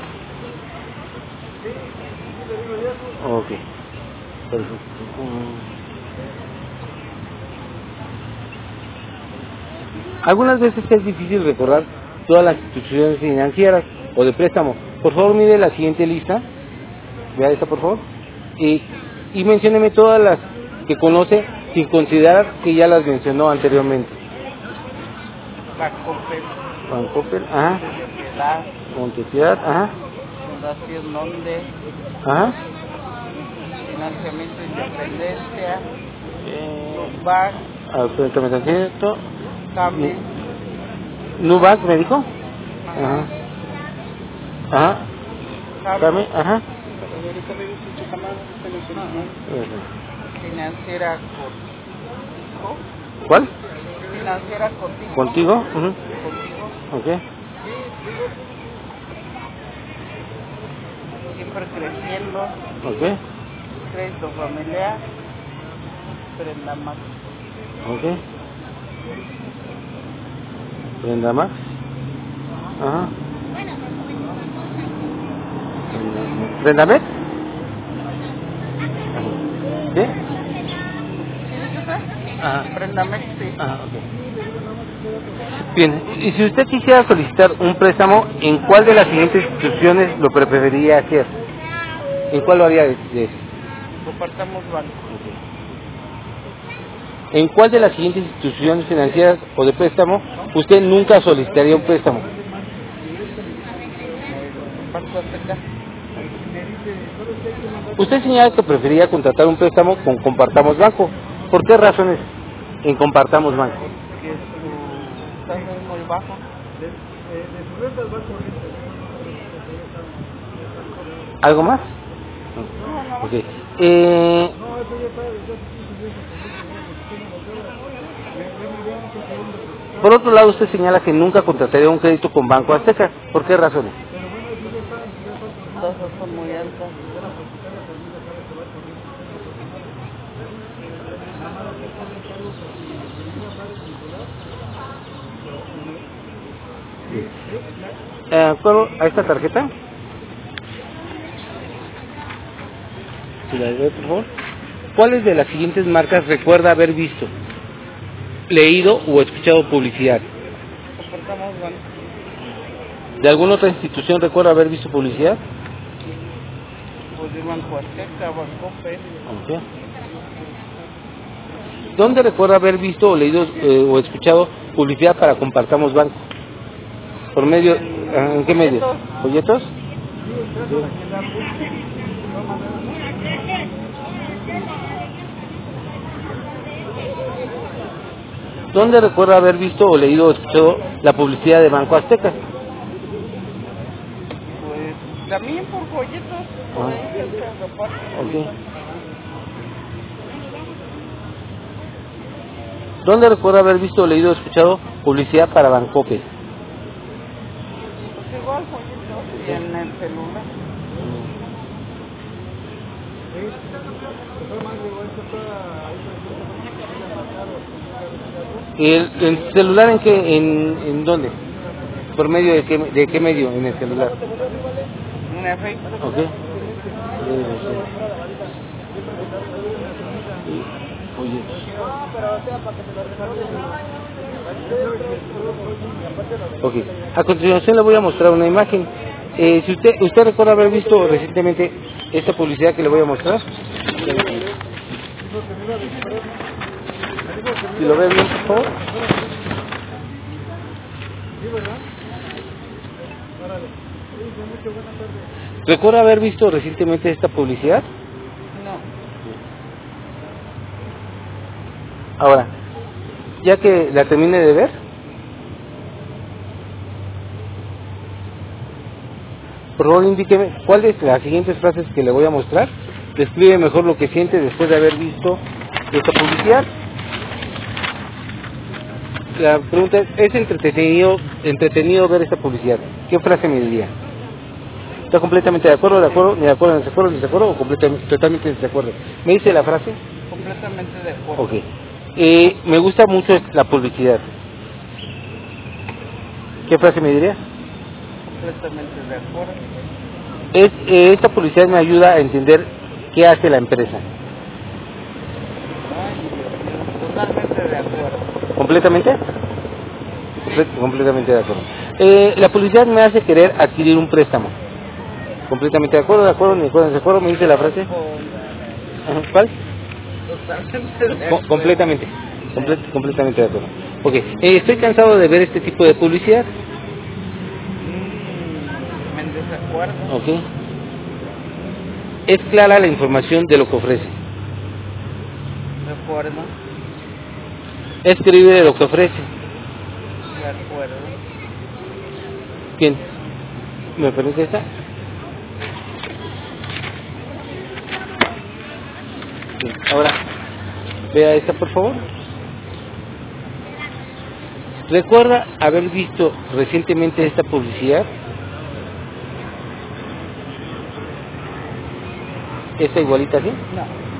Ok. Perfecto. Algunas veces es difícil recordar todas las instituciones financieras o de préstamo. Por favor, mire la siguiente lista. Vea esta, por favor. Y mencióneme todas las que conoce sin considerar que ya las mencionó anteriormente. Bancoppel, ajá. Montepiedad, ajá. Fundación Nonde. Ajá. Financiamiento Independencia. Nubank. Financiamiento. Cami. Nubank, ¿me dijo? Ajá. Ajá. Cami, ajá. Financiera Contigo. ¿Cuál? Financiera Contigo. ¿Contigo? Contigo. Ok. Siempre creciendo. Ok. Crédito familiar. Prenda Max. Ok. Prenda Max. Ajá. ¿Prenda Max? ¿Sí? Ajá. Prenda Max, sí. Ajá, ok. Bien, y si usted quisiera solicitar un préstamo, ¿en cuál de las siguientes instituciones lo preferiría hacer? ¿En cuál lo haría de eso? Compartamos banco. ¿En cuál de las siguientes instituciones financieras o de préstamo usted nunca solicitaría un préstamo? Banco Azteca. Usted señala que preferiría contratar un préstamo con Compartamos Banco. ¿Por qué razones en Compartamos Banco? Que su tasa es muy baja. ¿Algo más? Ok. Por otro lado, usted señala que nunca contrataría un crédito con Banco Azteca. ¿Por qué razones? Las tasas son muy altas. ¿De acuerdo a esta tarjeta? Si la ve, por favor. ¿Cuáles de las siguientes marcas recuerda haber visto, leído o escuchado publicidad? ¿De alguna otra institución recuerda haber visto publicidad? Pues de Banco Azteca, Bancope. Okay. ¿Dónde recuerda haber visto o leído o escuchado publicidad para Compartamos Banco? ¿Por medio? ¿En qué medio? ¿Folletos? ¿Dónde recuerda haber visto o leído o escuchado la publicidad de Banco Azteca? Pues también por folletos, por ahí cerca del aeropuerto. Okay. ¿Dónde recuerda haber visto, leído o escuchado publicidad para Bancope? Pues igual folletos y en el celular. ¿El celular en qué, en dónde? ¿Por medio de qué medio en el celular? En el Facebook. Okay. Ok, a continuación le voy a mostrar una imagen. Si usted recuerda haber visto recientemente esta publicidad que le voy a mostrar. Si lo ve bien, por favor. ¿Recuerda haber visto recientemente esta publicidad? No. Ahora, ya que la termine de ver, por favor indíqueme cuáles de las siguientes frases que le voy a mostrar describe mejor lo que siente después de haber visto esta publicidad. La pregunta es entretenido ver esta publicidad. ¿Qué frase me diría? ¿Está completamente de acuerdo, ni de acuerdo, ni de acuerdo, o totalmente en desacuerdo? ¿Me dice la frase? Completamente de acuerdo. Ok. Me gusta mucho la publicidad. ¿Qué frase me diría? Completamente de acuerdo. Esta publicidad me ayuda a entender qué hace la empresa. Totalmente de acuerdo. ¿Completamente? Completamente de acuerdo. La publicidad me hace querer adquirir un préstamo. ¿Completamente de acuerdo, ni de acuerdo, desacuerdo? ¿Me dice la frase? ¿Cuál? Totalmente de acuerdo. Completamente de acuerdo. Ok, estoy cansado de ver este tipo de publicidad. En desacuerdo. Ok. Es clara la información de lo que ofrece. De acuerdo. Es creíble lo que ofrece. De acuerdo. Bien. ¿Me permite esta? Bien. Ahora, vea esta por favor. ¿Recuerda haber visto recientemente esta publicidad? ¿Esta igualita así? No.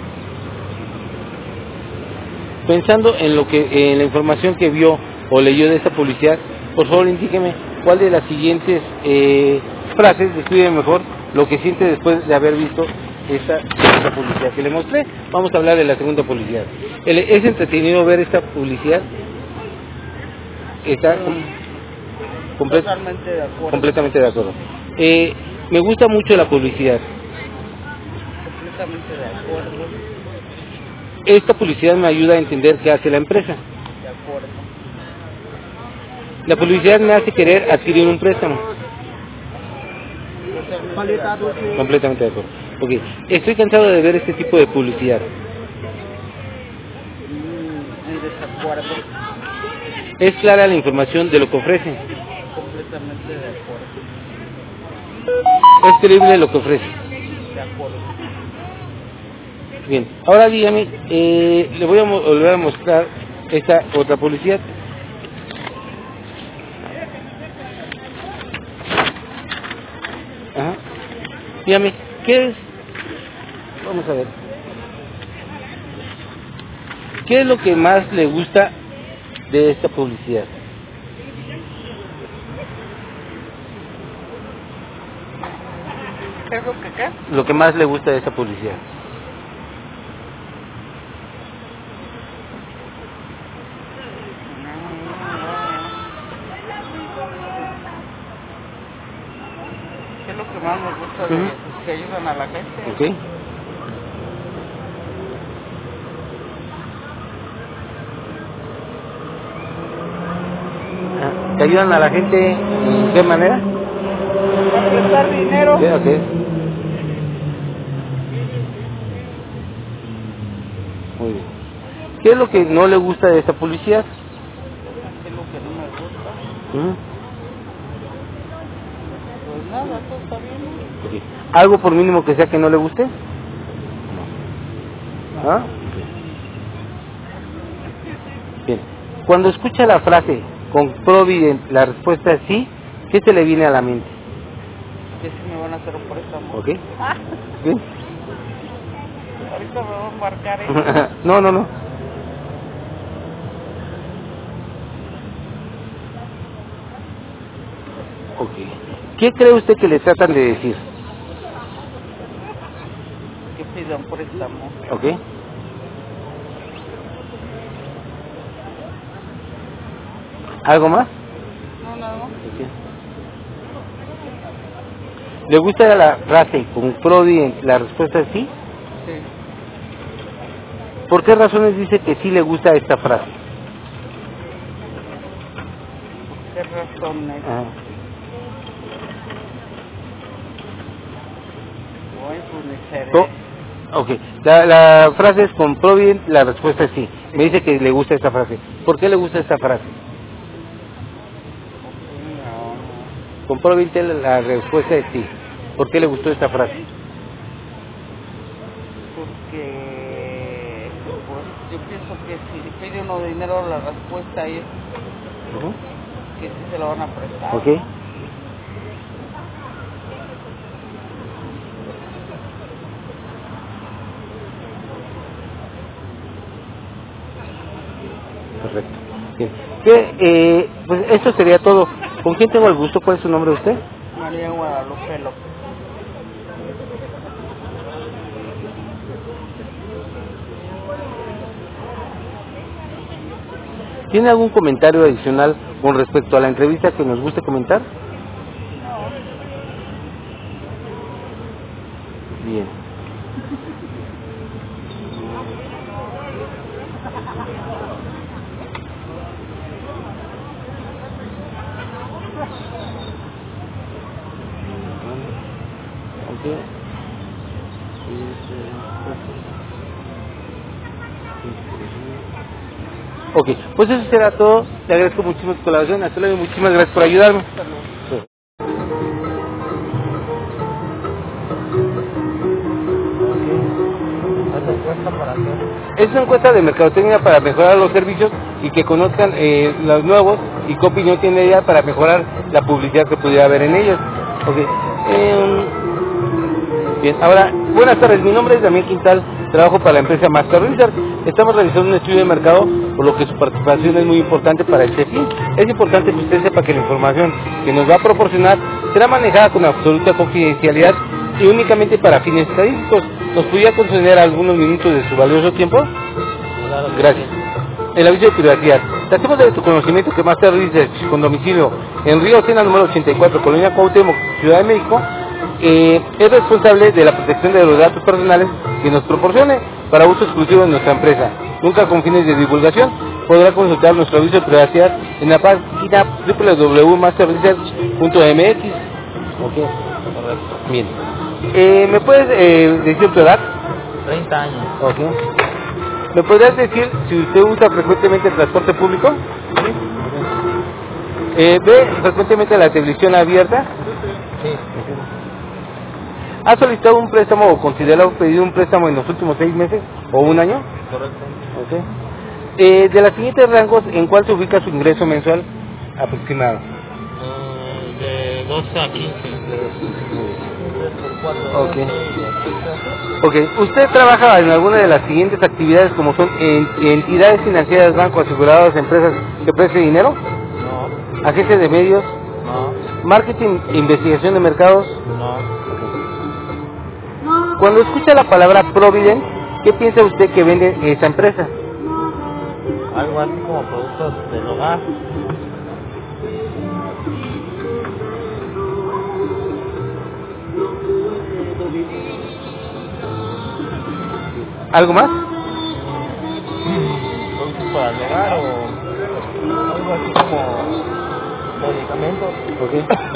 Pensando en la información que vio o leyó de esta publicidad, por favor indíqueme cuál de las siguientes frases describe mejor lo que siente después de haber visto esta publicidad que le mostré. Vamos a hablar de la segunda publicidad. ¿Es entretenido ver esta publicidad? Está Totalmente de acuerdo. completamente de acuerdo. Me gusta mucho la publicidad. Completamente de acuerdo. Esta publicidad me ayuda a entender qué hace la empresa. De acuerdo. La publicidad me hace querer adquirir un préstamo. Totalmente de acuerdo. Completamente de acuerdo. Ok, estoy cansado de ver este tipo de publicidad. En desacuerdo. Es clara la información de lo que ofrece. Completamente de acuerdo. Es creíble lo que ofrece. De acuerdo. Bien, ahora dígame, le voy a volver a mostrar esta otra publicidad. Ajá. Dígame, ¿qué es? Vamos a ver. ¿Qué es lo que más le gusta de esta publicidad? ¿Qué es lo que qué? Lo que más le gusta de esta publicidad. que más me gusta de que ayudan a la gente. Ok. ¿Te ayudan a la gente en qué manera? Para prestar dinero. Sí, ok. Muy bien. ¿Qué es lo que no le gusta de esta publicidad? ¿Qué es lo que no me gusta? Ujú. Pues nada, todo está bien. Ok. ¿Algo por mínimo que sea que no le guste? No. ¿Ah? Bien. Cuando escucha la frase con Provident, la respuesta es sí, ¿qué se le viene a la mente? Que si me van a hacer un préstamo. ¿Ok? ¿Sí? Ahorita me voy a embarcar, No, no, no. Ok. ¿Qué cree usted que le tratan de decir? Que pidan préstamo. ¿Ok? ¿Algo más? No, nada más. Ok. ¿Le gusta la frase con Provident? La respuesta es sí. Sí. ¿Por qué razones dice que sí le gusta esta frase? ¿Qué razones? Ajá. Voy pues ni seré. Ok, la frase es con Provident, la respuesta es sí. Me dice que le gusta esta frase. ¿Por qué le gusta esta frase? No. Con Provident la respuesta es sí. ¿Por qué le gustó esta frase? Porque pues yo pienso que si pide uno dinero la respuesta es que sí se lo van a prestar. Ok. Correcto. Bien. Pues esto sería todo. ¿Con quién tengo el gusto? ¿Cuál es su nombre de usted? María Guadalupe López. ¿Tiene algún comentario adicional con respecto a la entrevista que nos guste comentar? Bien. Ok, pues eso será todo. Le agradezco muchísimo su colaboración. Hasta luego y muchísimas gracias por ayudarme. Sí. Es una encuesta de mercadotecnia para mejorar los servicios y que conozcan los nuevos y qué opinión tiene ella para mejorar la publicidad que pudiera haber en ellos. Okay. Bien, ahora, buenas tardes, mi nombre es Damián Quintal, trabajo para la empresa Master Research. Estamos realizando un estudio de mercado, por lo que su participación es muy importante para este fin. Es importante que usted sepa que la información que nos va a proporcionar será manejada con absoluta confidencialidad y únicamente para fines estadísticos. ¿Nos pudiera conceder algunos minutos de su valioso tiempo? Gracias. El aviso de privacidad. Tratemos de tu conocimiento que Master Research, con domicilio en Río Sena número 84, Colonia Cuauhtémoc, Ciudad de México, es responsable de la protección de los datos personales que nos proporcione para uso exclusivo de nuestra empresa, nunca con fines de divulgación. Podrá consultar nuestro aviso de privacidad en la página www.masterresearch.mx. Ok, bien. ¿Me puedes decir tu edad? 30 años. Ok. ¿Me podrías decir si usted usa frecuentemente el transporte público? ¿Ve frecuentemente la televisión abierta? Sí. ¿Ha solicitado un préstamo o considerado pedido un préstamo en los últimos 6 meses o un año? Correcto. Okay. De los siguientes rangos, ¿en cuál se ubica su ingreso mensual aproximado? De 12 a 15. 3 por 4, Ok. 12 y 80. Ok. ¿Usted trabaja en alguna de las siguientes actividades como son entidades financieras, bancos, aseguradoras, empresas que presten dinero? No. ¿Agencias de medios? No. ¿Marketing e investigación de mercados? No. Cuando escucha la palabra Provident, ¿qué piensa usted que vende esa empresa? Algo así como productos del hogar. ¿Algo más? ¿Productos para regar o algo así como medicamentos? Ok.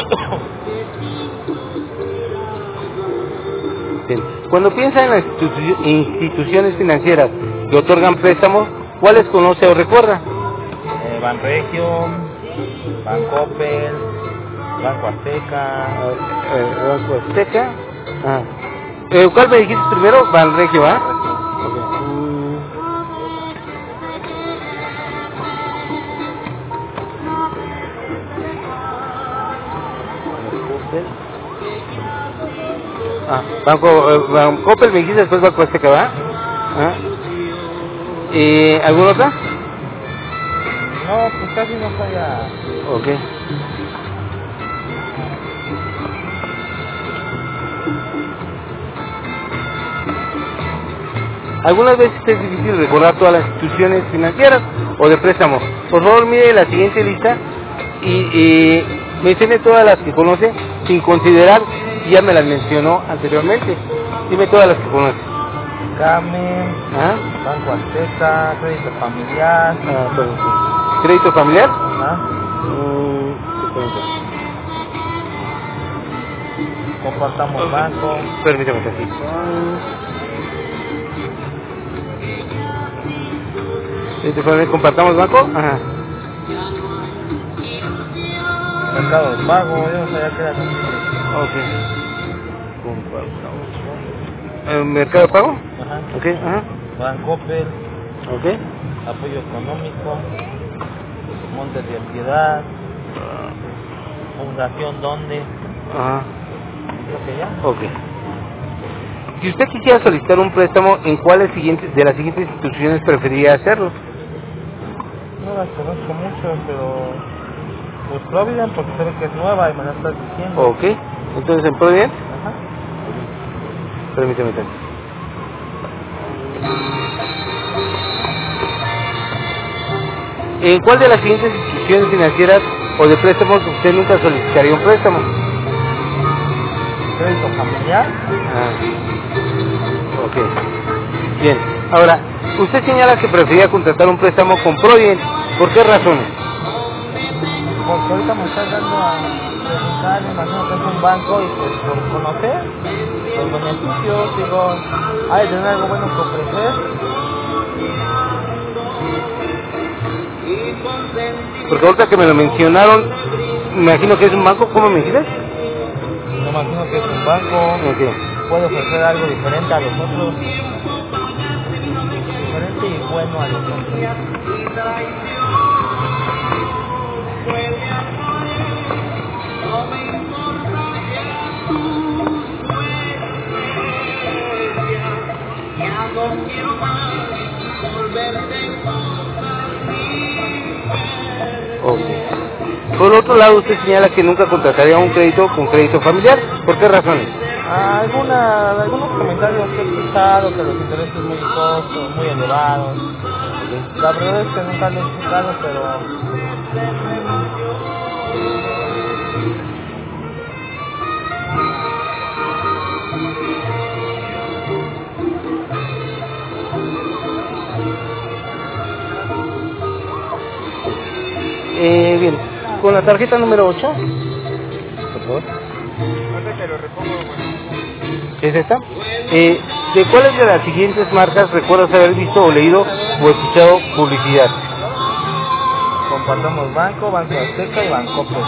Bien. Cuando piensa en las instituciones financieras que otorgan préstamos, ¿cuáles conoce o recuerda? Banregio, Bancoppel, Banco Azteca. Banco Azteca. Ah. ¿Cuál me dijiste primero? Banregio, ¿ah? Okay. Bancoppel me dijiste, después Banco Azteca, ¿va? ¿Ah? ¿Alguna otra? No, pues casi no falla. Ok. Algunas veces es difícil recordar todas las instituciones financieras o de préstamo. Por favor, mire la siguiente lista y mencione todas las que conoce sin considerar si ya me las mencionó anteriormente. Dime todas las que conoce. Carmen, Banco Azteca, Crédito Familiar. ¿Crédito familiar? Compartamos banco. Permítame tantito. ¿Compartamos banco? Ajá. Mercado de pago, yo no sabía que era así. Ok. ¿Mercado de pago? Ajá. Ok, ajá. Bancoppel. Ok. Apoyo económico. Montes de Piedad. Fundación Donde. Ajá. Creo que ya. Ok. Si usted quisiera solicitar un préstamo, ¿en cuáles de las siguientes instituciones preferiría hacerlo? No las conozco mucho, pero pues Provident, porque sé que es nueva y me la estás diciendo. Ok. Entonces, ¿en Provident? Ajá. Permíteme tanto. ¿En cuál de las siguientes instituciones financieras o de préstamos usted nunca solicitaría un préstamo? Crédito familiar. Ok. Bien. Ahora, usted señala que prefería contratar un préstamo con Provident. ¿Por qué razones? Porque ahorita me estás dando a preguntar, me imagino que es un banco y pues por conocer los beneficios, digo, hay de tener algo bueno que ofrecer. Porque ahorita que me lo mencionaron, me imagino que es un banco. ¿Cómo me dices? Me imagino que es un banco, Okay. puede ofrecer algo diferente a los otros, diferente y bueno a los otros. Okay. Por otro lado, usted señala que nunca contrataría un crédito con crédito familiar. ¿Por qué razones? Algunos comentarios que he escuchado, que los intereses muy costos, muy elevados. La verdad es que nunca lo he escuchado, pero Bien, con la tarjeta número 8, por favor. ¿Es esta? ¿De cuáles de las siguientes marcas recuerdas haber visto o leído o escuchado publicidad? Compartamos banco, Banco Azteca y Bancoppel.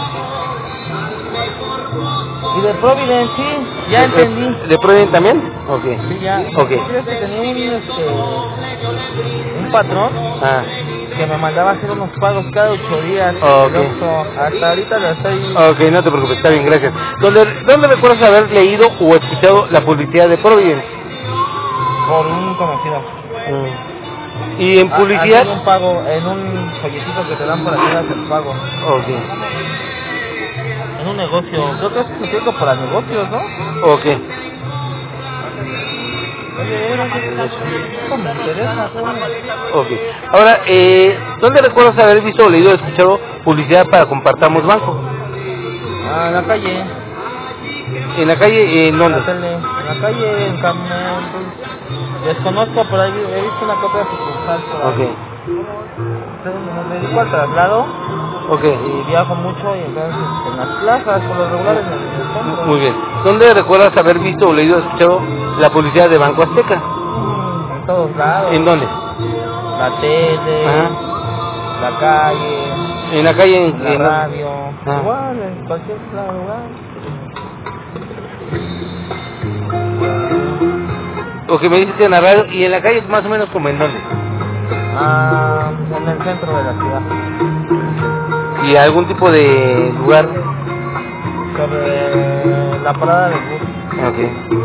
Y de Provident, sí, ya entendí. ¿De Provident también? Ok. Sí, ya. Ok. ¿Sabes que tenía un patrón que me mandaba a hacer unos pagos cada 8 días? Okay. Hasta ahorita lo estoy... Ok, no te preocupes, está bien, gracias. ¿Dónde recuerdas haber leído o escuchado la publicidad de Provident? Por un conocido. ¿Y en publicidad? Hacer un pago en un folletito que te dan para hacer el pago. Ok. En un negocio, creo que es específico para negocios, ¿no? Ok. Oye, eso me interesa, ¿no? Ok. Ahora, ¿dónde recuerdas haber visto o leído o escuchado publicidad para Compartamos Banco? En la calle. ¿En la calle? ¿En dónde? En la calle, en Carmen. Desconozco, pero he visto una copia sucursal por ahí. Ok. Me dedico al traslado Ok. y viajo mucho y entonces en las plazas, por los regulares en el centro. Muy bien. ¿Dónde recuerdas haber visto o leído o escuchado la publicidad de Banco Azteca? En todos lados. ¿En dónde? La tele, Ajá. la calle, En la calle, la radio, Ah. igual, en cualquier lugar. O que me dices en la radio y en la calle más o menos como en dónde. En el centro de la ciudad. Y algún tipo de lugar. Sobre la parada del bus. Ok.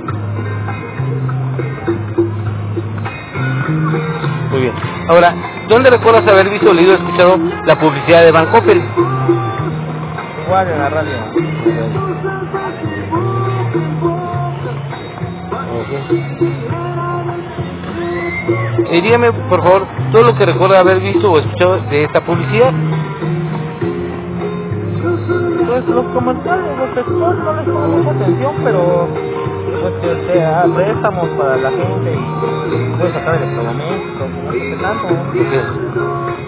Muy bien. Ahora, ¿dónde recuerdas haber visto, leído o escuchado la publicidad de Bancoppel? Igual en la radio. Dígame, por favor, todo lo que recuerda haber visto o escuchado de esta publicidad. Pues los comerciales, los textos no les pongo mucha atención, pero pues que sea préstamos para la gente y puedes sacar electrodomésticos, no sé qué tanto.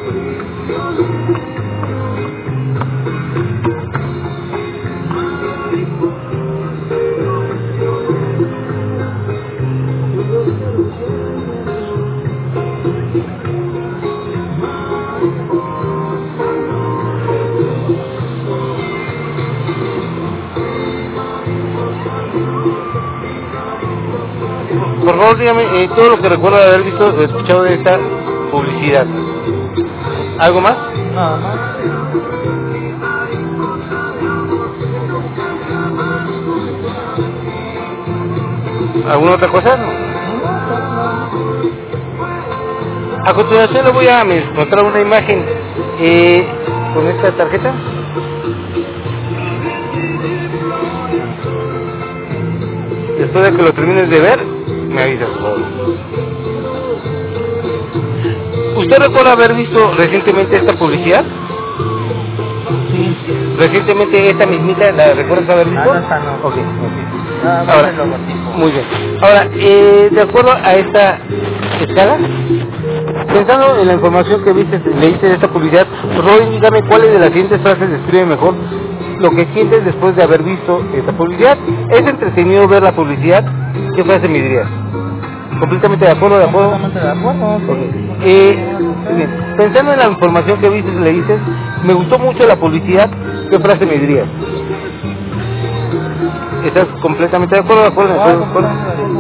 Por favor, dígame todo lo que recuerda haber visto o escuchado de esta publicidad. ¿Algo más? Nada más. ¿Alguna otra cosa? No. A continuación le voy a mostrar una imagen con esta tarjeta. Después de que lo termines de ver, me avisas, por favor. ¿Usted recuerda haber visto recientemente esta publicidad? Sí. Recientemente esta mismita, ¿la recuerdas haber visto? No, esta no. Ok. Ahora, el logotipo. Muy bien. Ahora, de acuerdo a esta escala, pensando en la información que leíste de esta publicidad, por favor, dígame cuáles de las siguientes frases describen mejor lo que sientes después de haber visto esta publicidad. ¿Es entretenido ver la publicidad? ¿Qué frase me dirías? ¿Completamente de acuerdo? ¿De acuerdo? Completamente de acuerdo. Okay. Bien. Pensando en la información que leíste, me gustó mucho la publicidad. ¿Qué frase me dirías? ¿Estás completamente de acuerdo? ¿De acuerdo? ¿De acuerdo? ¿De acuerdo?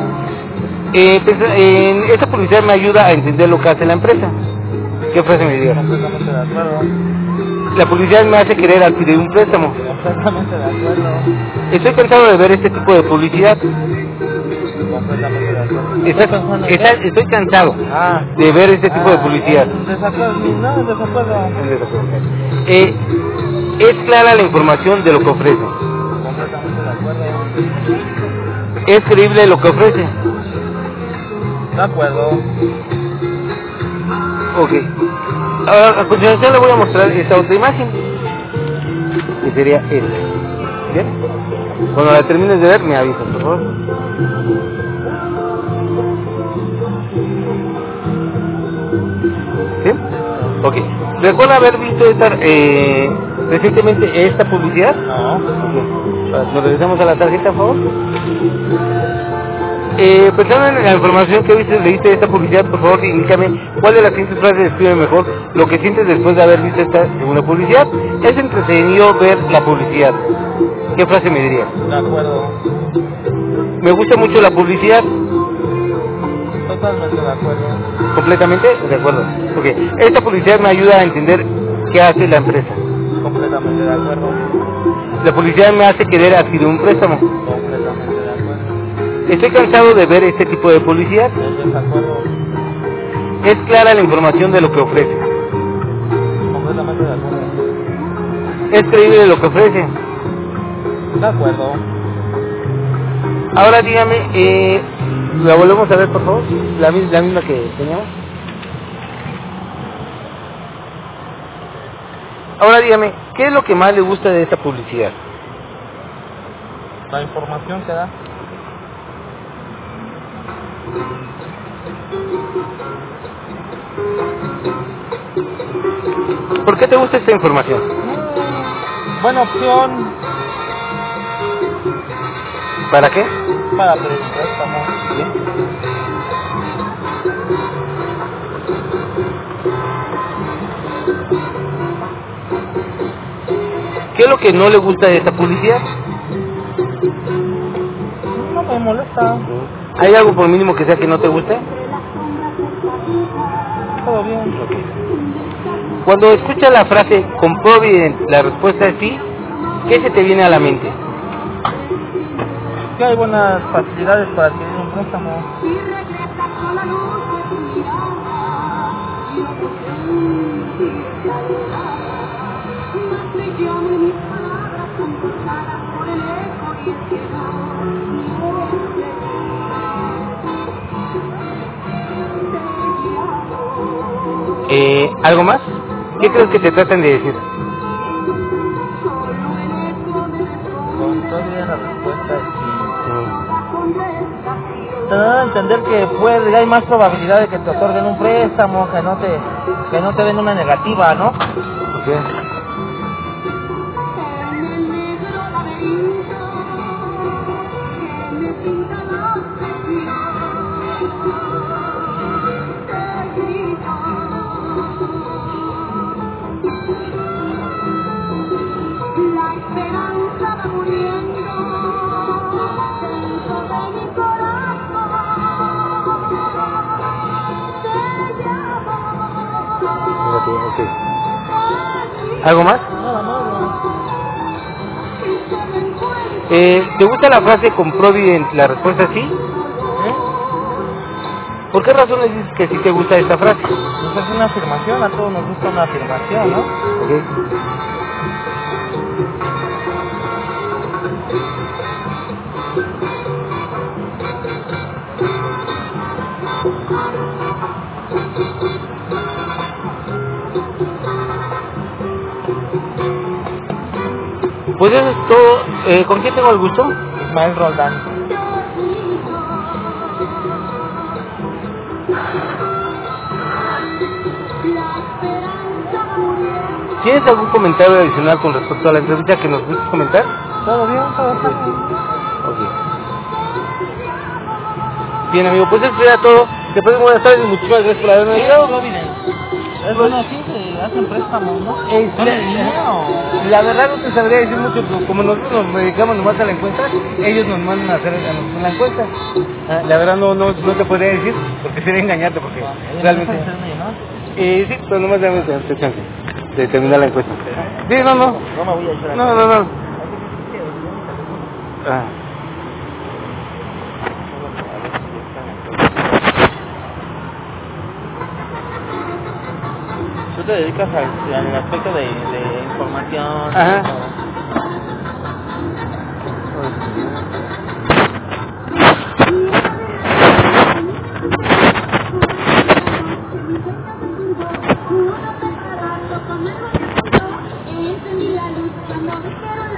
En esta publicidad me ayuda a entender lo que hace la empresa. ¿Qué frase me dirías? Completamente de acuerdo. La publicidad me hace querer adquirir un préstamo. Completamente de acuerdo. Estoy cansado de ver este tipo de publicidad. Completamente de acuerdo. Estoy cansado de ver este tipo de publicidad. Desacuerdo. No, desacuerdo. Es clara la información de lo que ofrece. Completamente de acuerdo. Es creíble lo que ofrece. De acuerdo. Ok. Ahora, a continuación le voy a mostrar esta otra imagen. Que sería esta. ¿Bien? Cuando la termines de ver, me avisas, por favor. ¿Sí? Ok. ¿Recuerda haber visto recientemente esta publicidad? No. Okay. ¿Nos regresamos a la tarjeta, por favor? Pensando en la información que leíste de esta publicidad, por favor, indícame cuál de las siguientes frases describe mejor lo que sientes después de haber visto esta segunda publicidad. Es entretenido ver la publicidad. ¿Qué frase me dirías? De acuerdo. Me gusta mucho la publicidad. Totalmente de acuerdo. ¿Completamente? De acuerdo. Ok. Esta publicidad me ayuda a entender qué hace la empresa. Completamente de acuerdo. La publicidad me hace querer adquirir un préstamo. Completamente de acuerdo. Estoy cansado de ver este tipo de publicidad. Desacuerdo. Es clara la información de lo que ofrece. Completamente de acuerdo. Es creíble lo que ofrece. De acuerdo. Ahora dígame, la volvemos a ver, por favor, la misma que teníamos. Ahora dígame, ¿qué es lo que más le gusta de esta publicidad? La información que da. ¿Por qué te gusta esta información? Buena opción ¿Para qué? para pedir un préstamo. ¿Qué es lo que no le gusta de esta publicidad? No me molesta. ¿Hay algo por mínimo que sea que no te guste? Todo bien. Cuando escuchas la frase con Provident, la respuesta es sí, ¿qué se te viene a la mente? Que hay buenas facilidades para adquirir un préstamo. ¿Algo más? ¿Qué crees que te tratan de decir? Con todavía la respuesta es sí. Te dan a entender que hay más probabilidad de que te otorguen un préstamo, que no te den una negativa, ¿no? Okay. Okay. ¿Algo más? ¿Te gusta la frase con Provident? La respuesta es sí. ¿Por qué razones dices que sí te gusta esta frase? Pues es una afirmación, a todos nos gusta una afirmación, ¿no? Okay. Pues eso es todo. ¿Con quién tengo el gusto? Ismael Roldán. ¿Tienes algún comentario adicional con respecto a la entrevista que nos gustes comentar? ¿Todo bien? ¿Todo está bien? Okay. Bien, amigo, pues eso sería todo. Después, buenas tardes y muchísimas gracias por haberme ayudado. Es bueno, sí, se hacen préstamos, ¿no? ¿Son en línea o...? La verdad no te sabría decir mucho, como nosotros nos dedicamos nomás a la encuesta, ellos nos mandan a hacer la encuesta. La verdad no te podría decir, porque sería engañarte, porque realmente... sí, pero nomás debemos darte chance de terminar la encuesta. Sí, no. No me voy a echar. No. Tú te dedicas al aspecto de información. Ajá. Encendí la luz cuando dijeron